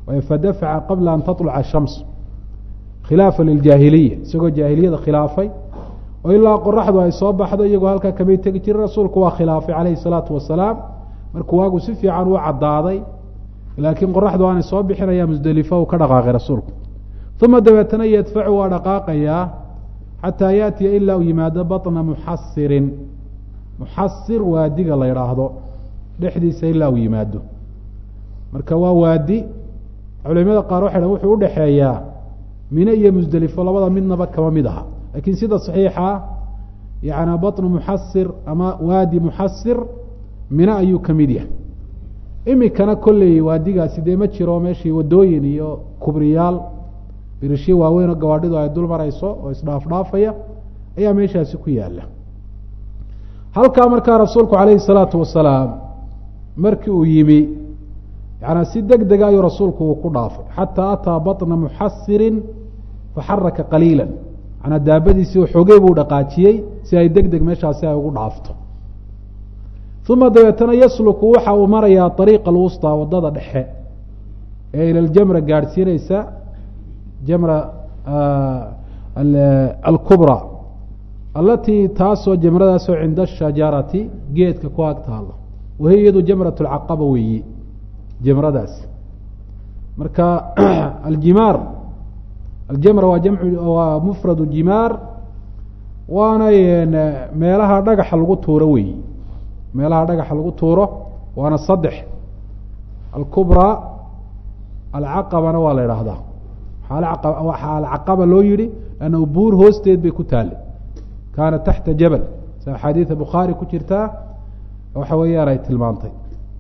فدفع قبل أن تطلع الشمس خلافا للجاهلية isagoo جاهليada khilaafay oo ilaa qoraxdu ay soo baxdo iyagoo halka kamay tagi jiray rasuulku waa khilaafay calayhi salaatu wasalaam markuu waagu si fiican u cadaaday laakiin qoraxdu aanay soo bixinaya musdalifa uu ka dhaqaaqay rasuulku uma dabeetana yadfacu waa dhaqaaqayaa xataa yaatiya ilaa uu yimaado batna muxasirin muxasir waadiga la yidhaahdo dhexdiisa ilaa uu yimaado marka waa waadi culimada qaar waxay dhahan wuxuu udhaxeeyaa mine iyo musdelifo labada midnaba kama mid aha laakiin sida saxiixa yani batnu muxasir ama waadi muxasir mine ayuu ka mid yahay imikana kolley waadigaasi dee ma jiro meeshii wadooyin iyo kubriyaal birishyo waaweyn oo gawaadhidu ay dul marayso oo isdhaafdhaafaya ayaa meeshaasi ku yaala halkaa markaa rasuulku calayhi salaatu wasalaam markii uu yimi yani si deg dega ayuu rasuulku uu ku dhaafay xataa ataa batna muxasirin faxaraka qaliila manaa daabadiisii xoogey buu dhaqaajiyey si ay deg deg meeshaasi ay ugu dhaafto uma dabeetana yasluku waxa uu marayaa ariiqa alwusطى wadada dhexe ee ila ljamra gaadhsiinaysa jamra alkubra alatii taasoo jamradaasoo cinda ashajarati geedka ku ag taalo wahiy iyadu jamrat اlcaqaba weeyi jamradaas marka aljimaar aljamra waa jamcu waa mufradu jimaar waana meelaha dhagaxa lagu tuuro weeyi meelaha dhagaxa lagu tuuro waana saddex alkubra alcaqabana waa la idhaahdaa waxaa alcaqaba loo yihi lanna buur hoosteed bay ku taale kaana taxta jabal sa axaadiida bukhaari ku jirtaa waxa weeyaan ay tilmaantay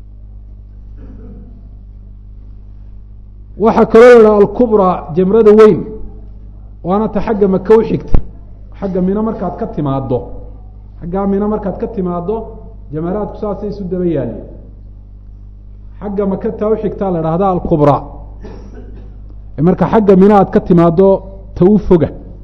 waxaa kaloo la idhaha alkubra jamrada weyn waana ta xagga maka u xigta xagga mino markaad ka timaado xaggaa mino markaad ka timaado jamaraadku saasay isu daba yaalin xagga maka taa uxigtaa la idhahdaa alkubra marka xagga mino aad ka timaado ta u foga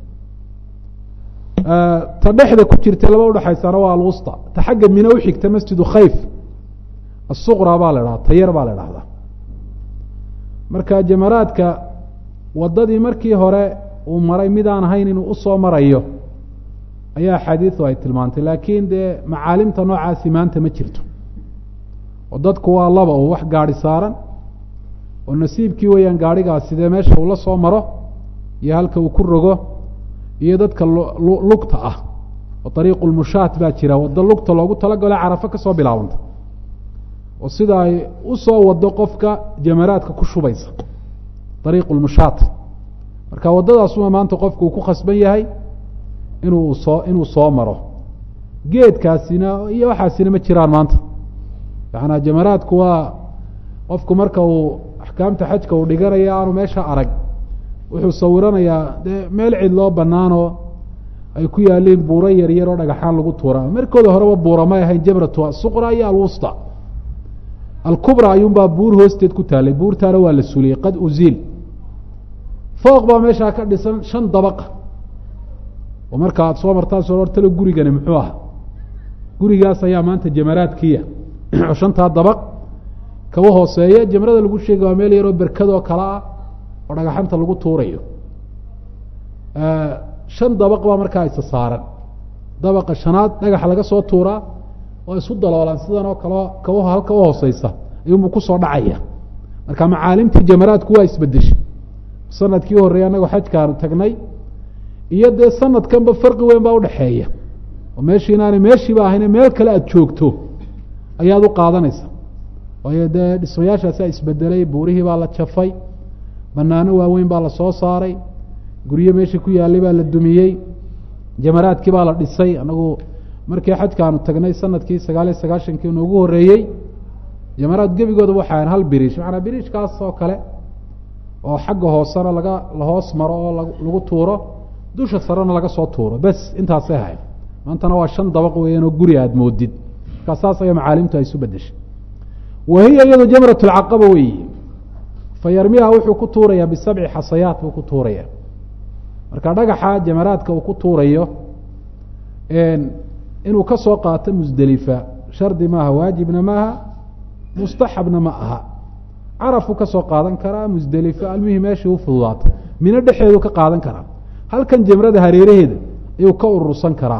ta dhexda ku jirta laba udhexaysana waa alwusta ta xagga mino uxigta masjidu khayf asuqra baa la idhahda tayar baa la idhahdaa marka jamaraadka wadadii markii hore uu maray midaan ahayn inuu usoo marayo ayaa axaadiidu ay tilmaantay laakiin dee macaalimta noocaasi maanta ma jirto oo dadku waa laba oo wax gaari saaran oo nasiibkii weeyaan gaarigaas sidee meesha uu la soo maro iyo halka uu ku rogo iyo dadka lugta ah oo ariiqu lmushaat baa jira waddo lugta loogu talagalo carafo kasoo bilaabanta oo sida ay usoo wado qofka jamaraadka ku shubaysa ariiqu lmushaat marka waddadaasuma maanta qofku uu ku khasban yahay inuu soo inuu soo maro geedkaasina iyo waxaasina ma jiraan maanta yaana jamaraadku waa qofku marka uu axkaamta xajka uu dhiganayo aanu meesha arag wuxuu sawiranayaa dee meel cid loo banaanoo ay ku yaaliin buuro yaryar oo dhagaxaan lagu tuuraa markooda horeba buura may ahayn jamratu asuqra iyo alwusta alkubra ayuunbaa buur hoosteed ku taalay buurtaana waa la suliyey qad uziil fooq baa meeshaa ka dhisan shan dabaq oo marka aada soo martaan soo hortalo gurigani muxuu aha gurigaas ayaa maanta jamaraadkiya oo shantaa dabaq kaba hooseeya jamrada lagu sheegay waa meel yaroo berkadoo kale ah oo dhagaxanta lagu tuurayo shan dabaq baa markaa isa saaran dabaqa shanaad dhagaxa laga soo tuuraa waa isu daloolaan sidan oo kale kaba halka u hooseysa ayuunbu kusoo dhacaya marka macaalimtii jamaraadku waa isbedeshay sanadkii horreeyay annagoo xajkaanu tagnay iyo dee sanadkanba farqi weyn baa udhaxeeya oo meeshii inaanay meeshiiba ahayne meel kale aada joogto ayaad u qaadanaysa waayo dee dhismayaashaasaa isbedelay buurihii baa la jafay banaano waaweyn baa la soo saaray guryo meeshii ku yaalay baa la dumiyey jamaraadkii baa la dhisay anagu markii xajkaanu tagnay sanadkii sagaal iyo sagaashankii noogu horreeyey jamaraad gebigooda waxaan hal biriish macanaa biriishkaas oo kale oo xagga hoosena laga lahoos maro oo lagu tuuro dusha sarena laga soo tuuro bes intaasay ahayd maantana waa shan dabaq weeyaan oo guri aada moodid markaa saas ayaa macaalimtu ay isu bedeshay wahiya iyadu jamrat lcaqaba weeyi fa yarmiha wuxuu ku tuurayaa bisabci xasayaat buu ku tuuraya marka dhagaxa jamaraadka uu ku tuurayo inuu ka soo qaato musdelifa shardi maaha waajibna maaha mustaxabna ma aha carafuu ka soo qaadan karaa musdelifo almihii meeshii u fududaato mino dhexeedu ka qaadan karaa halkan jamrada hareeraheeda ayuu ka urursan karaa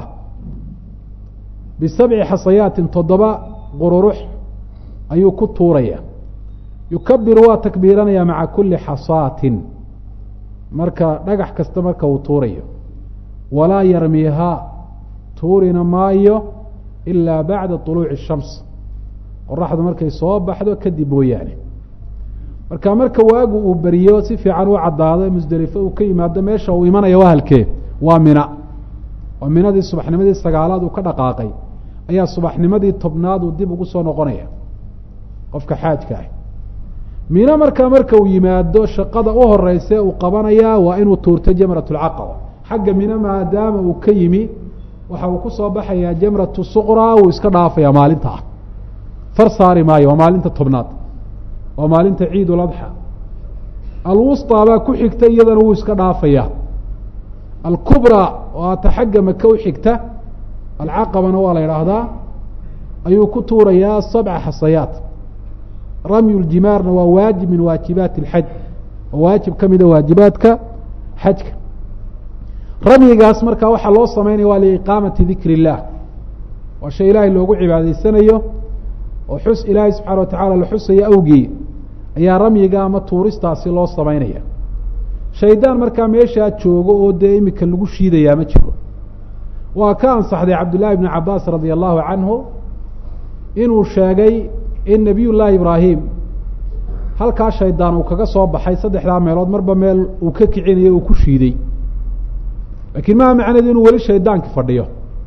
bisabci xasayaatin toddoba qururux ayuu ku tuuraya yukabiru waa takbiiranaya maca kuli xasaatin marka dhagax kasta marka uu tuurayo walaa yarmiihaa tuurina maayo ilaa bacda طuluuci الshams qoraxdu markay soo baxdo kadib mooyaane marka marka waagu uu beriyo si fiican u caddaado musdelifo uu ka yimaado meesha uu imanaya waa halkee waa mina oo minadii subaxnimadii sagaalaad uu ka dhaqaaqay ayaa subaxnimadii tobnaad uu dib ugu soo noqonaya qofka xaajka ah mina markaa marka uu yimaado shaqada u horeyse uu qabanayaa waa inuu tuurto jamrat اlcaqaba xagga mina maadaama uu ka yimi waxa uu ku soo baxayaa jamratu suqraa uu iska dhaafaya maalinta ah far saari maayo waa maalinta tobnaad waa maalinta ciid uladxa alwusطى baa ku xigta iyadana wuu iska dhaafaya alkubra waata xagga maka u xigta alcaqabana waa la idhaahdaa ayuu ku tuurayaa sabca xasayaat ramyu ljimaarna waa waajib min waajibaati اlxaj waa waajib ka mida waajibaadka xajka ramyigaas markaa waxaa loo sameynaya waa liiqaamati dikr اllah waa shay ilaahay loogu cibaadaysanayo oo xus ilaahay subxaana wa tacala la xusaya awgii ayaa ramyiga ama tuuristaasi loo samaynaya shaydaan markaa meeshaa joogo oo dee imika lagu shiidayaa ma jiro waa ka ansaxday cabdullaahi bni cabaas radia allahu canhu inuu sheegay in nabiy llaahi ibraahim halkaa shaydaan uu kaga soo baxay saddexdaa meelood marba meel uu ka kicinayo uu ku shiiday laakiin maha macneedu inuu weli shaydaanka fadhiyo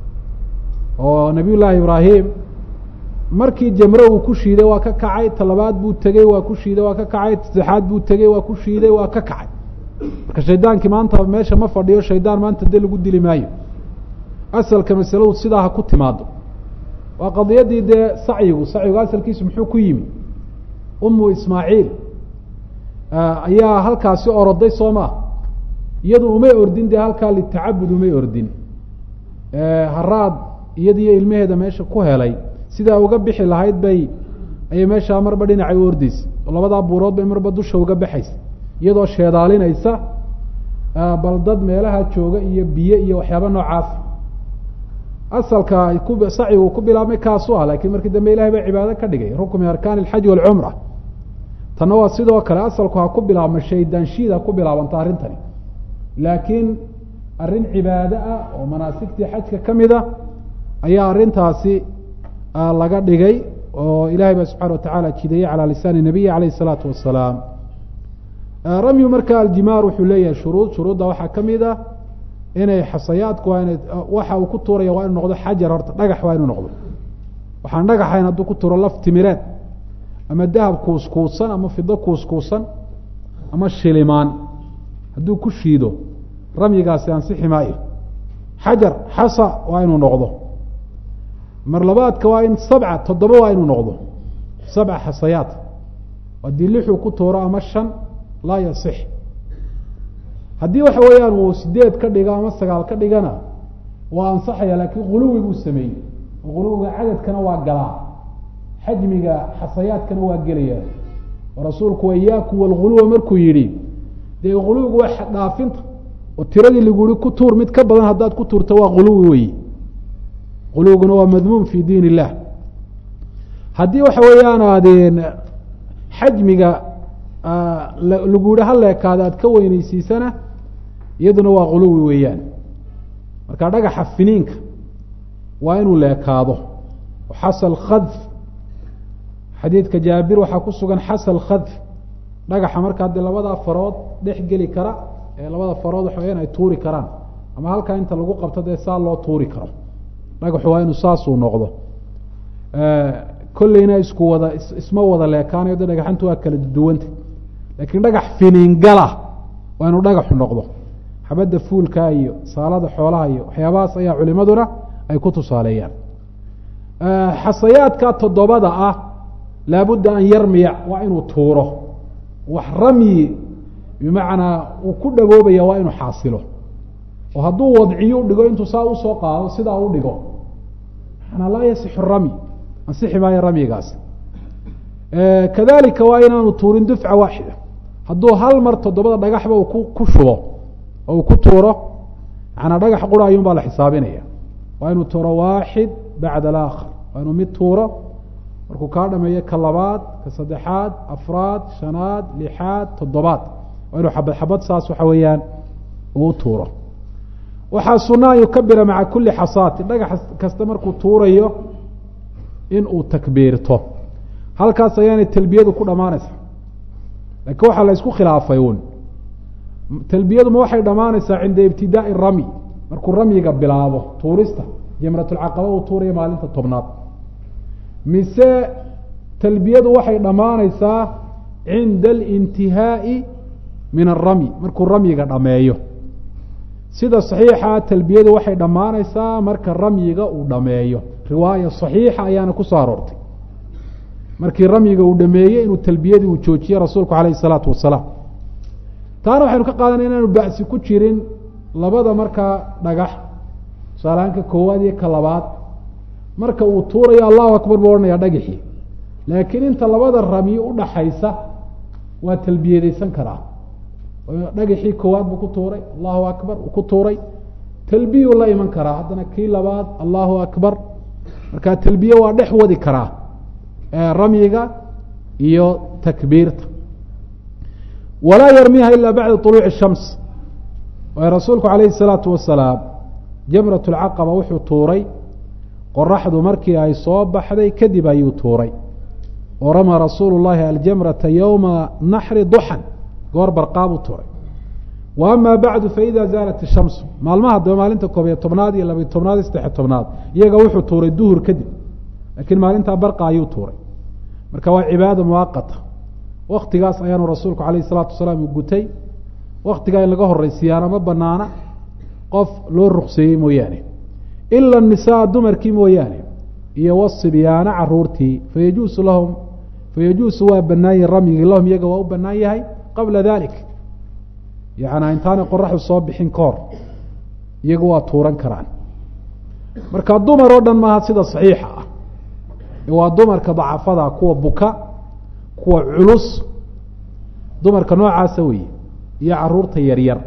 oo nabiy llaahi ibraahim markii jamre uu ku shiiday waa ka kacay talabaad buu tegey waa ku shiiday waa ka kacay saddexaad buu tegey waa ku shiiday waa ka kacay marka shaydaankii maanta meesha ma fadhiyo shaydaan maanta dee lagu dili maayo asalka masaladu sidaa ha ku timaado waa qadiyadii dee sacyigu sacyigu asalkiisu muxuu ku yimi umu ismaaciil ayaa halkaasi oroday soo maa iyadu umay ordin dee halkaa litacabud umay ordin haraad iyadiyo ilmaheeda meesha ku helay sidaa uga bixi lahayd bay ayay meeshaa marba dhinacay u ordeysa oo labadaa buurood bay marba dusha uga baxaysa iyadoo sheedaalinaysa bal dad meelaha jooga iyo biyo iyo waxyaaba noocaas asalka ku sacyigu ku bilaabmay kaasu ah laakiin markii dambe ilahay baa cibaado ka dhigay rukn min arkaan alxaj walcumra tanna waa sidoo kale asalku ha ku bilaabma shaydaanshiid ha ku bilaabanta arrintani laakiin arrin cibaado ah oo manaasigtii xajka ka mid a ayaa arrintaasi laga dhigay oo ilahay baa subxana watacaala jidayey calى lisaani nabiyi alayh الsalaatu wasalaam ramyu marka aljimaar wuxuu leeyahay shuruud shuruudda waxaa ka mid ah inay xasayaadku waa ina waxa uu ku tuuraya waa inu noqdo xajar horta dhagax waa inuu noqdo waxaan dhagaxayn hadduu ku tuuro laf timireed ama dahab kuuskuusan ama fido kuuskuusan ama shilimaan hadduu ku shiido ramyigaasi ansixi maayo xajar xasa waa inuu noqdo mar labaadka waa in sabca toddoba waa inuu noqdo sabca xasayaat haddii lixuu ku tuuro ama shan laa yasix haddii waxa weeyaan uu sideed ka dhigo ama sagaal ka dhigana waa ansaxaya laakiin guluwi buu sameeyey guluwiga cadadkana waa galaa xajmiga xasayaadkana waa gelaya oo rasuulku iyaakum walguluwa markuu yidhi dee guluwigu waa xaddhaafinta oo tiradii lagu yihi ku tuur mid ka badan haddaad ku tuurto waa guluwi weyi guluwiguna waa madmuum fi diin illah haddii waxa weeyaan aadeen xajmiga lagu yihi haleekaada aad ka weyneysiisana iyaduna waa guluwi weeyaan marka dhagaxa finiinka waa inuu leekaado xasal khadf xadiidka jaabir waxaa ku sugan xasal khadf dhagaxa markaa dee labada farood dhex geli kara ee labada farood waxa weyaan ay tuuri karaan ama halkaa inta lagu qabto dee saa loo tuuri karo dhagaxu waa inuu saasuu noqdo kolleyna isku wada isma wada leekaanayo de dhagaxantu waa kala duwanta laakiin dhagax finiingala waa inuu dhagaxu noqdo xabadda fuulka iyo saalada xoolaha iyo waxyaabahaas ayaa culimaduna ay ku tusaaleeyaan xasayaadka toddobada ah laabudda an yarmiya waa inuu tuuro wax ramyi bimacnaa uu ku dhaboobaya waa inuu xaasilo oo hadduu wadciyo dhigo intuu saa usoo qaado sidaa u dhigo manaa laa yasixu ramy ansixi maayo ramyigaasi kadalika waa inaanu tuurin dufca waaxida hadduu hal mar toddobada dhagaxba uu ku ku shubo oo uu ku tuuro macnaa dhagax qura ayuun baa la xisaabinaya waa inuu tuuro waaxid bacda alaakhar waa inuu mid tuuro markuu kaa dhameeyo ka labaad ka saddexaad afraad shanaad lixaad toddobaad waa inuu xabad xabad saas waxa weeyaan uu tuuro waxaa sunna an yukabira maca kuli xasaatin dhagax kasta markuu tuurayo in uu takbiirto halkaas ayaanay talbiyadu ku dhammaanaysaa laakiin waxaa la isku khilaafay uun talbiyadu ma waxay dhammaanaysaa cinda ibtidaa'i ramy markuu ramyiga bilaabo tuurista jamratulcaqaba uu tuurayo maalinta tobnaad mise talbiyadu waxay dhammaanaysaa cinda alintihaa'i min alramy markuu ramyiga dhameeyo sida saxiixa talbiyadu waxay dhammaanaysaa marka ramyiga uu dhameeyo riwaaya saxiixa ayaana ku soo aroortay markii ramyiga uu dhameeyey inuu talbiyadii uu joojiye rasuulku calayhi isalaatu wasalaam taana waxaynu ka qaadanay inaanu ba'si ku jirin labada markaa dhagax tusaalahaanka koowaad iyo ka labaad marka uu tuurayo allahu akbar buu odhanayaa dhagaxii laakiin inta labada ramyi udhaxaysa waa talbiyadaysan karaa dhagaxii koowaad buu ku tuuray allahu akbar uu ku tuuray talbiyuu la iman karaa haddana kii labaad allahu akbar markaa talbiye waa dhex wadi karaa ramyiga iyo takbiirta walaa yarmiha ila bacda طuluuci الshams waayo rasuulku calayhi الsalaatu wasalaam jamrat اlcaqaba wuxuu tuuray qoraxdu markii ay soo baxday kadib ayuu tuuray oo ramaa rasuulu llahi aljamrata yowma naxri duxan goor barqaabuu tuuray wa ama bacdu faida zaalat الshamsu maalmaha daba maalinta koob iyo tobnaad iyo labiyo tobnaad iyo saddexiy tobnaad iyaga wuxuu tuuray duhur kadib laakiin maalintaa barqa ayuu tuuray marka waa cibaada muwaqata waktigaas ayaanu rasuulku calayh الsalaatu wasalaam uu gutay waktigaa in laga horeysiyaana ma banaana qof loo rukseeyey mooyaane ila الnisaa dumarkii mooyaane iyo wasibyaana caruurtii fayajuusu lahum fayajuusu waa banaayin ramyigii lahum iyaga waa u banaan yahay qabla dalik yana intaanay qoraxdu soo bixin ka hor iyaga waa tuuran karaan marka dumar oo dhan maaha sida saxiixa ah waa dumarka dacafada kuwa buka kuwa culus dumarka noocaasa weeye iyo caruurta yaryar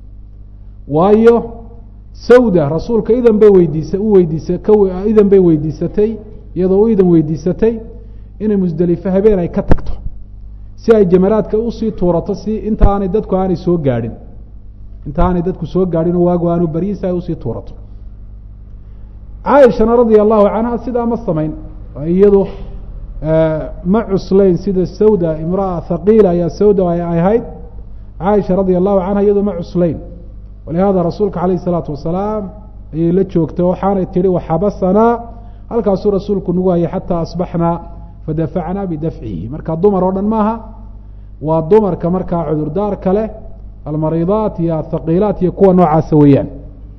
waayo sawda rasuulka idan bay weydiisa u weydiisa ka idan bay weydiisatay iyadoo u idan weydiisatay inay musdelifo habeen ay ka tagto si ay jamaraadka usii tuurato si inta aanay dadku aanay soo gaadhin inta aanay dadku soo gaadhin oo waagu aanu baryin si ay usii tuurato caaishana radia allahu canha sidaa ma samayn iyadu ma cuslayn sida sawda imraa haqiila ayaa sawda ay ahayd caaisha radia allahu canha iyadu ma cuslayn walihada rasuulka calayh isalaatu wasalaam ayay la joogtay waxaanay tihi waxabasanaa halkaasuu rasuulku nagu hayay xataa asbaxnaa fadafacnaa bidafcihi marka dumar oo dhan maaha waa dumarka markaa cudurdaarka leh almariidaat iyo athaqiilaat iyo kuwa noocaasa weeyaan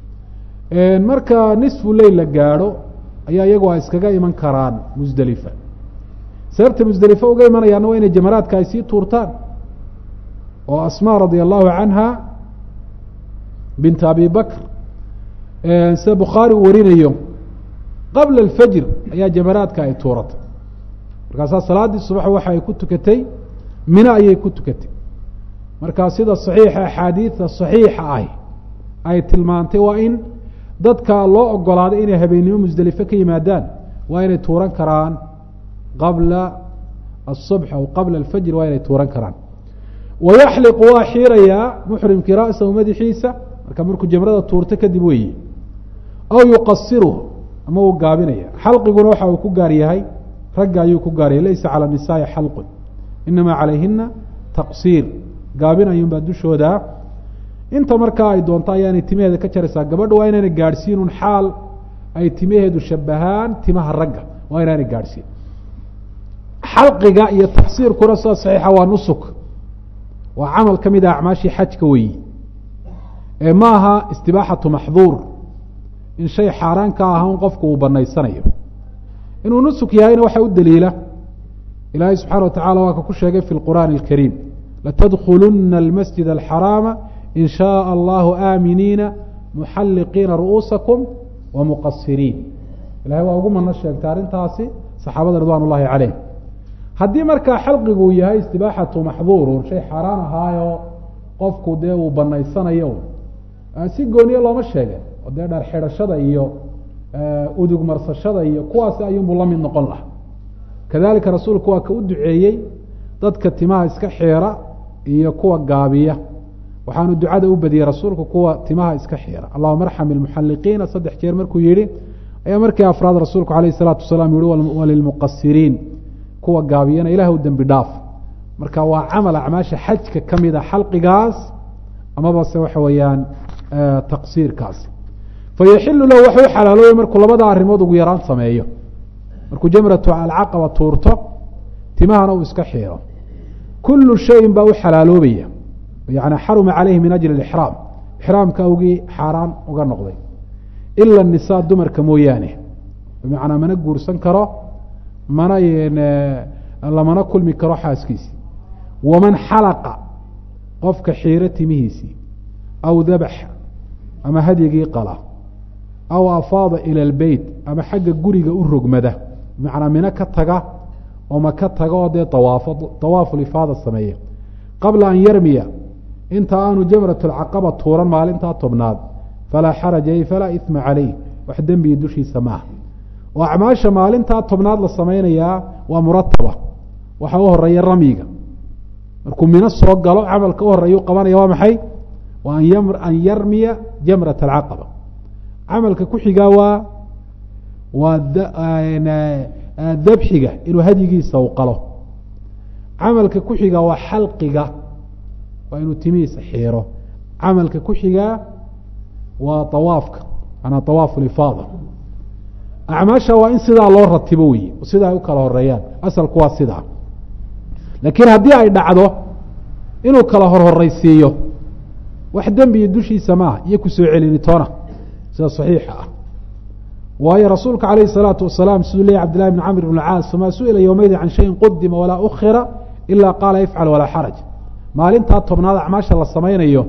marka nisfu leyl la gaadho ayaa iyagu ay iskaga iman karaan musdelifa sababta musdelifa uga imanayaana waa inay jamaraadka ay sii tuurtaan oo asmaa radia allahu canha bint abi bakr sida bukhaari uu warinayo qabla alfajr ayaa jamaraadka ay tuuratay markaasaa salaaddii subax waxa ay ku tukatay mino ayay ku tukatay markaa sida saxiixa axaadiida saxiixa ah ay tilmaantay waa in dadka loo ogolaaday inay habeennimo musdelifo ka yimaadaan waa inay tuuran karaan qabla الصubx aw qabla alfajr waa inay tuuran karaan wayaxliqu waa xiirayaa muxrimkii ra'sahu madaxiisa marka markuu jamrada tuurto kadib weeye aw yuqasiruhu ama uu gaabinaya xalqiguna waxa uu ku gaar yahay ragga ayuu ku gaaryahay laysa calى الnisaai xalqun inamaa calayhina taqsiir gaabin ayuunbaa dushooda inta markaa ay doonto ayaanay timaheeda ka jaraysaa gabadha waa inaanay gaadhsiinun xaal ay timaheedu shabahaan timaha ragga waa inaanay gaadhsiin xalqiga iyo taqsiirkuna sida saxiixa waa nusuk waa camal ka mid a acmaashii xajka weeyi ee ma aha istibaaxatu maxduur in shay xaaraan ka ahaun qofku uu banaysanayo inuu nusuk yahayna waxaa u daliila ilaahay subxaana wa tacala waa ka ku sheegay fi lqur'aani alkariim latadkuluna almasjid alxaraama in shaء allahu aaminiina muxalliqiina ru'uusakum wamuqasiriin ilahay waa ugu mano sheegtay arrintaasi saxaabada ridwan ullahi calayh haddii markaa xalqigu yahay istibaaxatu maxduurun shay xaaraan ahaayo qofku dee uu banaysanayo si gooniye looma sheegin oo dee dhar xidhashada iyo udug marsashada iyo kuwaasi ayuunbuu la mid noqon laha kadalika rasuulku waa ka u duceeyey dadka timaha iska xiira iyo kuwa gaabiya waxaanu ducada u badiyey rasuulku kuwa timaha iska xiira allahuma arxam ilmuxalliqiina saddex jeer markuu yihi ayaa markii afraad rasuulku alayh الsalaatu wasalaam yihi walilmuqasiriin kuwa gaabiyana ilaah u dembi dhaaf marka waa camal acmaasha xajka ka mida xalqigaas amaba se waxa weeyaan taqsiirkaasi fayaxilu lahu waxu xalaaloobay markuu labada arrimood ugu yaraan sameeyo markuu jamratu alcaqaba tuurto timahana uu iska xiiro kulu shayin baa u xalaaloobaya yani xaruma caleyhi min ajli ixraam ixraamka awgii xaaraan uga noqday ila nisaa dumarka mooyaane bimacnaa mana guursan karo mana lamana kulmi karo xaaskiisi waman xalaqa qofka xiiro timihiisii aw dabaxa ama hadyigii qala aw afaada ila lbeyt ama xagga guriga u rogmada bimacnaa mino ka taga oo ma ka taga oo dee awaafo awaafulifaada sameeya qabla an yarmiya inta aanu jamrat lcaqaba tuuran maalintaa tobnaad falaa xaraja falaa ima caleyh wax dembiga dushiisa maaha oo acmaasha maalintaa tobnaad la samaynayaa waa murataba waxa u horeeya ramyiga markuu mino soo galo camalka u horeeya u qabanaya waa maxay waa an yarmiya jamrat alcaqaba camalka ku xigaa waa waa dabxiga inuu hadyigiisa u qalo camalka ku xigaa waa xalqiga waa inuu timihiisa xiiro camalka ku xigaa waa awaafka manaa awaafu lifaada acmaasha waa in sidaa loo ratibo wey sida ay u kala horeeyaan asalku waa sidaa laakiin haddii ay dhacdo inuu kala horhoreysiiyo wax dembiya dushiisa maaha iyo kusoo celinitoona sida saxiixa ah waayo rasuulka calayh الsalaatu wasalaam siduu leeyay cbd llahi bn camr bn caas famaa su-ila ywmaydi can shayin qudima walaa ukira ila qaala ifcal walaa xaraj maalintaa tobnaad acmaasha la samaynayo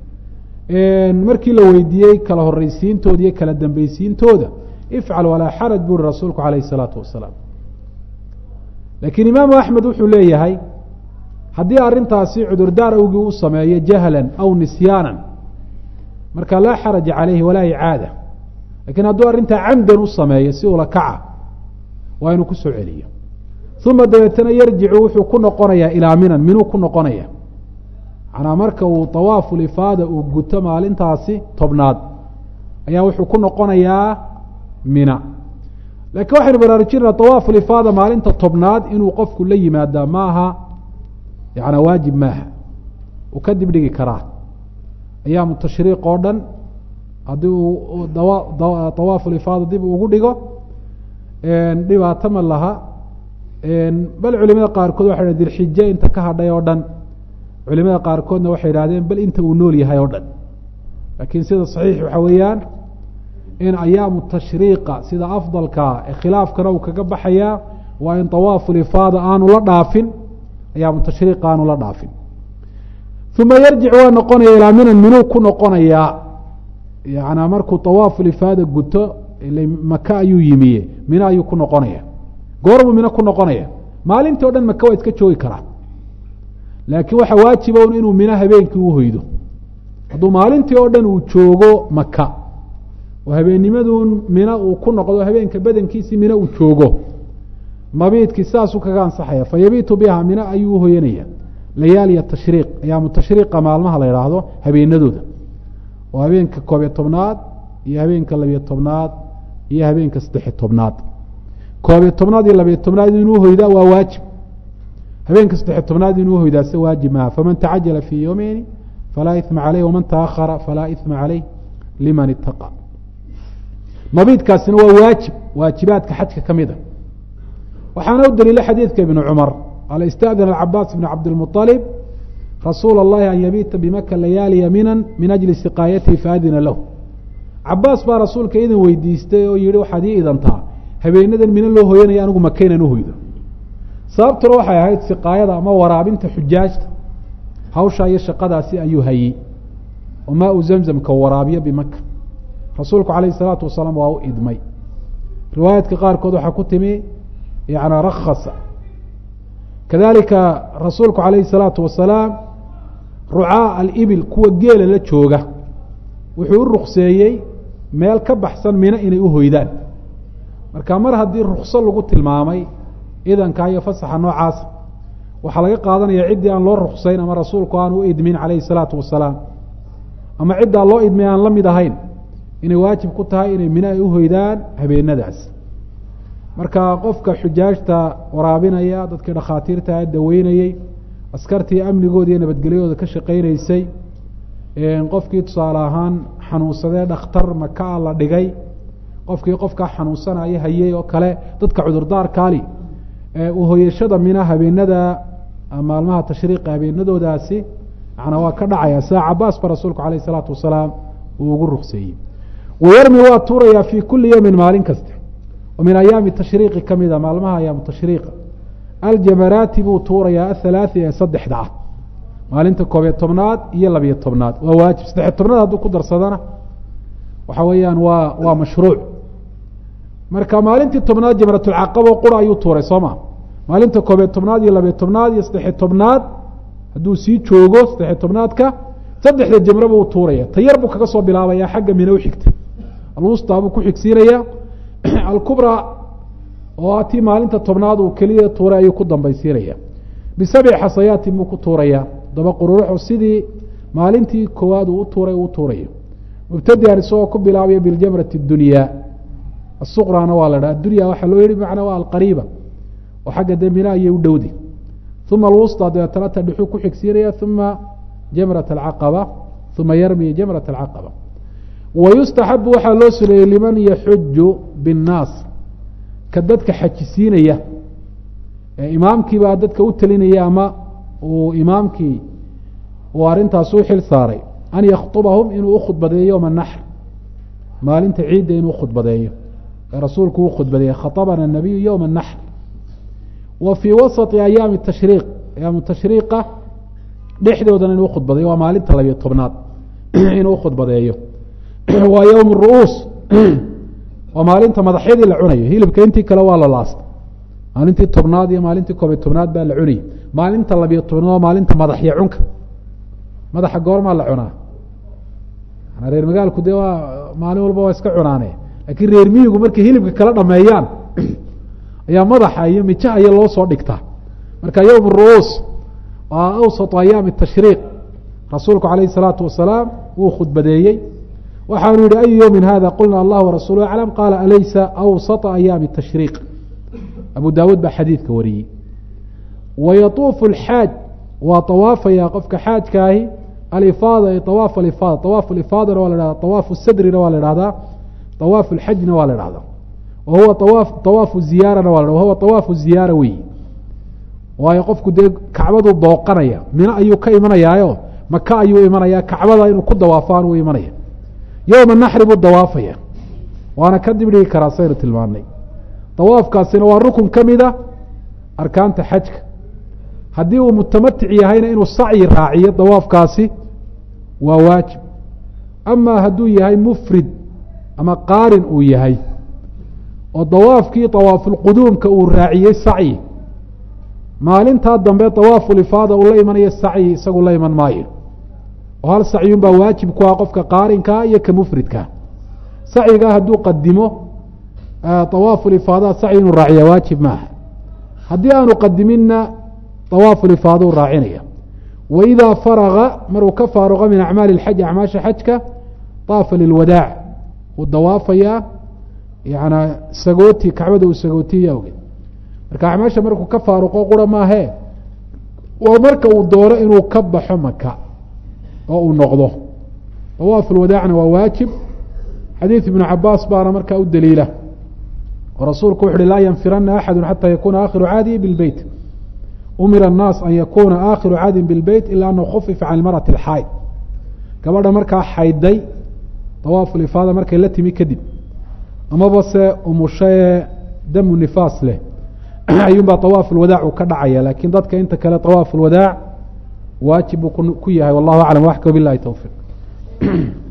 markii la weydiiyey kala horeysiintooda iyo kala dambeysiintooda ifcal walaa xaraj buri rasuulku calayh الsalaatu wasalaam laakiin imaamu axmed wuxuu leeyahay haddii arrintaasi cudurdaar awgii u sameeyo jahlan aw nisyaanan marka laa xaraja calayhi walaa icaada lakiin hadduu arrintaa camdan u sameeyo si ula kaca waa inuu kusoo celiyo uma dabeetana yarjicu wuxuu ku noqonayaa ilaa minan minuu ku noqonaya manaa marka uu awaafu lifaada uu guto maalintaasi tobnaad ayaa wuxuu ku noqonayaa mina laakiin waxaynu baraarujinaa awaafu lifaada maalinta tobnaad inuu qofku la yimaadaa maaha yana waajib maaha uu ka dib dhigi karaa ayaamu tashriiq oo dhan haddii uu awaafu lifaada dib ugu dhigo dhibaato ma laha bal culimada qaarkood waxay dhahn dilxije inta ka hadhay oo dhan culimada qaarkoodna waxay idhahdeen bal inta uu nool yahay oo dhan laakiin sida saxiix waxa weeyaan in ayaamu tashriiqa sida afdalkaa ee khilaafkana uu kaga baxayaa waa in awaafu lifaada aanu la dhaafin ayaamu tashriiqa aanu la dhaafin uma yarjic waa noqonaya ilaa minan minuu ku noqonayaa yana markuu awaafu lifaada guto maka ayuu yimiye mino ayuu ku noqonaya goormuu mino ku noqonaya maalintii o dhan maka waa iska joogi karaa laakiin waxaa waajiba un inuu mino habeenkii u hoydo hadduu maalintii oo dhan uu joogo maka oo habeennimaduun mino uu ku noqdo habeenka badankiisii mino uu joogo mabiidkii sidaasuu kaga ansaxaya fa yabiitu biha mino ayuu uhoyanaya layaaliya tashriiq ayaamu tashriiqa maalmaha la idhaahdo habeenadooda oo habeenka koobiyo tobnaad iyo habeenka labiyo tobnaad iyo habeenka saddexiyo tobnaad koobiyo tobnaad iyo labiyo tobnaad inuu hoydaa waa waajib habeenka saddexiyo tobnaad inuu hoydaa se waajib maaha faman tacajala fii yowmeyni falaa ima caleyh waman taahara falaa ima caleyh liman itaqa mabiidkaasina waa waajib waajibaadka xajka ka mida waxaana u daliila xadiidka ibnu cumar qaala istadana cabaas ibn cabdilmuطalib rasuula اllahi an yabiita bimaka layaaliya minan min ajli siqaayatihi faadina lahu cabaas baa rasuulka idin weydiistay oo yihi waxaad ii idantaa habeenadan mino loo hoyanaya anigu maka inaan uhoydo sababtuna waxay ahayd siqaayada ama waraabinta xujaajta hawshaa iyo shaqadaasi ayuu hayey oo maa u zamzamka waraabiyo bimaka rasuulku calayh الsalaatu wasalaam waa u idmay riwaayaadka qaarkood waxaa ku timi yana rakhasa kadalika rasuulku calayhi الsalaatu wasalaam rucaa alibil kuwa geela la jooga wuxuu u rukseeyey meel ka baxsan mina inay u hoydaan marka mar haddii rukso lagu tilmaamay idanka iyo fasaxa noocaasa waxaa laga qaadanaya ciddii aan loo ruksayn ama rasuulku aan u idmin calayhi الsalaatu wasalaam ama ciddaa loo idmay aan la mid ahayn inay waajib ku tahay inay mina ay u hoydaan habeenadaas marka qofka xujaajta waraabinaya dadkii dhakhaatiirta daweynayey askartii amnigooda iyo nabadgelyahooda ka shaqaynaysay qofkii tusaale ahaan xanuunsadee dhakhtar makaa la dhigay qofkii qofkaa xanuunsanaya hayey oo kale dadka cudurdaarkaali uhoyashada mina habeenada maalmaha tashriiqa habeenadoodaasi macnaa waa ka dhacaya sida cabaas ba rasuulku calayh isalaatu wasalaam uu ugu rukseeyey wayarmi waa tuurayaa fii kuli yowmin maalin kasta oo min ayaami tashriiqi ka mida maalmaha ayaamu tashriiqa aljamaraati buu tuurayaa athalaati ee saddexda ah maalinta koobiyo tobnaad iyo labiyo tobnaad waa waajib saddexiyo tobnaad hadduu ku darsadana waxa weeyaan waa waa mashruuc marka maalintii tobnaad jamratulcaqaba qura ayuu tuuray soo ma maalinta koobiyo tobnaad iyo labiyo tobnaad iyo saddexiyo tobnaad hadduu sii joogo saddexiyo tobnaadka saddexda jamre buu tuuraya tayar buu kaga soo bilaabaya xagga mina u xigta alwustaa buu ku xigsiinaya alkubra oo tii maalinta tobnaad uu keliya tuuray ayuu ku dambaysiinaya bisabci xasayaatin buu ku tuuraya daba qururuxu sidii maalintii koowaad uu u tuuray uu tuurayo mubtadian isagoo ku bilaabaya biljamrati اdunyaa asuqrana waa la dhaha adunya waxaa loo yihi macnaa waa alqariiba oo xagga dembina ayay u dhowdi uma alwusطى dabeetana ta dhuxuu ku xigsiinaya uma jamraة اcaqaba uma yarmi jamraة اcaqaba wayustaxabu waxaa loo suneeyey liman yaxuju bالnaas ka dadka xajisiinaya imaamkii baa dadka u telinaya ama uu imaamkii uu arrintaas u xil saaray an yakطubahum inuu ukhudbadeeyo yowma naxr maalinta ciidda inuu khudbadeeyo ee rasuulku u khudbadeeye khaطbana الnabiyu yowma naxr wa fii wasaطi ayaami tashriiq ayaamu tashriiqa dhexdoodana inuu khudbadeeyo waa maalinta labiyo tobnaad inuu khudbadeeyo waa yowm ru'uus waa maalinta madaxyadii la cunayo hilibka intii kale waa la laasta maalintii tobnaad iyo maalintii koobiyo tobnaad baa la cunayay maalinta labiyo tobnaad waa maalinta madaxya cunka madaxa goormaa la cunaa reer magaalku dee waa maalin walba waa iska cunaane laakiin reer miyigu markay hilibka kala dhameeyaan ayaa madaxa iyo mijaha iyo loo soo dhigtaa marka yowm ru'uus waa awsatu ayaami tashriiq rasuulku calayhi الsalaatu wasalaam wuu khudbadeeyey waxaanu yihi ayu yowmin hada qulna allah warasuulu aclam qaala alaysa awsaطa ayaami tashriiq abu daawuud baa xadiidka wariyey wayatuufu اlxaaj waa tawaafaya qofka xaajkaahi alifaada ay awaaf alifaada awaaf alifaadana waa la hahda awaafu sadrina waa la hahdaa awaafu اlxajna waa la hahdaa wahuwa awaaf awaafu ziyaarana waa la wahuwa awaafu ziyaara weyi waayo qofku dee kacbaduu booqanaya mino ayuu ka imanayaayo maka ayuu imanaya kacbada inuu ku dawaafaan uu imanaya yowma naxri buu dawaafaya waana ka dib dhigi karaa saynu tilmaanay dawaafkaasina waa rukun ka mida arkaanta xajka haddii uu mutamatic yahayna inuu sacyi raaciyo dawaafkaasi waa waajib ama hadduu yahay mufrid ama qaarin uu yahay oo dawaafkii dawaafulquduumka uu raaciyey sacyi maalintaa dambe dawaafulifaada uu la imanayo sacyi isagu la iman maayo oo hal sacyun baa waajib ku ah qofka qaarinkaa iyo ka mufridkaa sacyigaa hadduu qadimo dawaafulifaadaha sacyi inuu raaciya waajib maaha haddii aanu qadiminna dawaafulifaaduu raacinaya waidaa faraga maruu ka faaruqa min acmaali اlxaj acmaasha xajka طaafa lilwadaac wuu dawaafayaa yana sagooti kacbada uu sagootiya awgeed marka acmaasha markuu ka faaruqo qura maahee waa marka uu doono inuu ka baxo maka oo uu noqdo dawaaf ulwadaacna waa waajib xadiid ibnu cabaas baana markaa u daliila oo rasuulku wuxu uhi laa yanfirana axadu xata yakuna aakhiru caadihi bilbeyt umira الnaas an yakuna aakhiru caadin bilbeyt ila anahu khufifa can ilmarati اlxaaid gabadha markaa xayday dawaafulifaada markay la timi kadib amaba se umushae damu nifaas leh ayuun baa طawaaf ulwadaac uu ka dhacaya laakiin dadka inta kale طawaaf ulwadaac waajib buu ku yahay wallahu aclam waxka bilahi towfiiq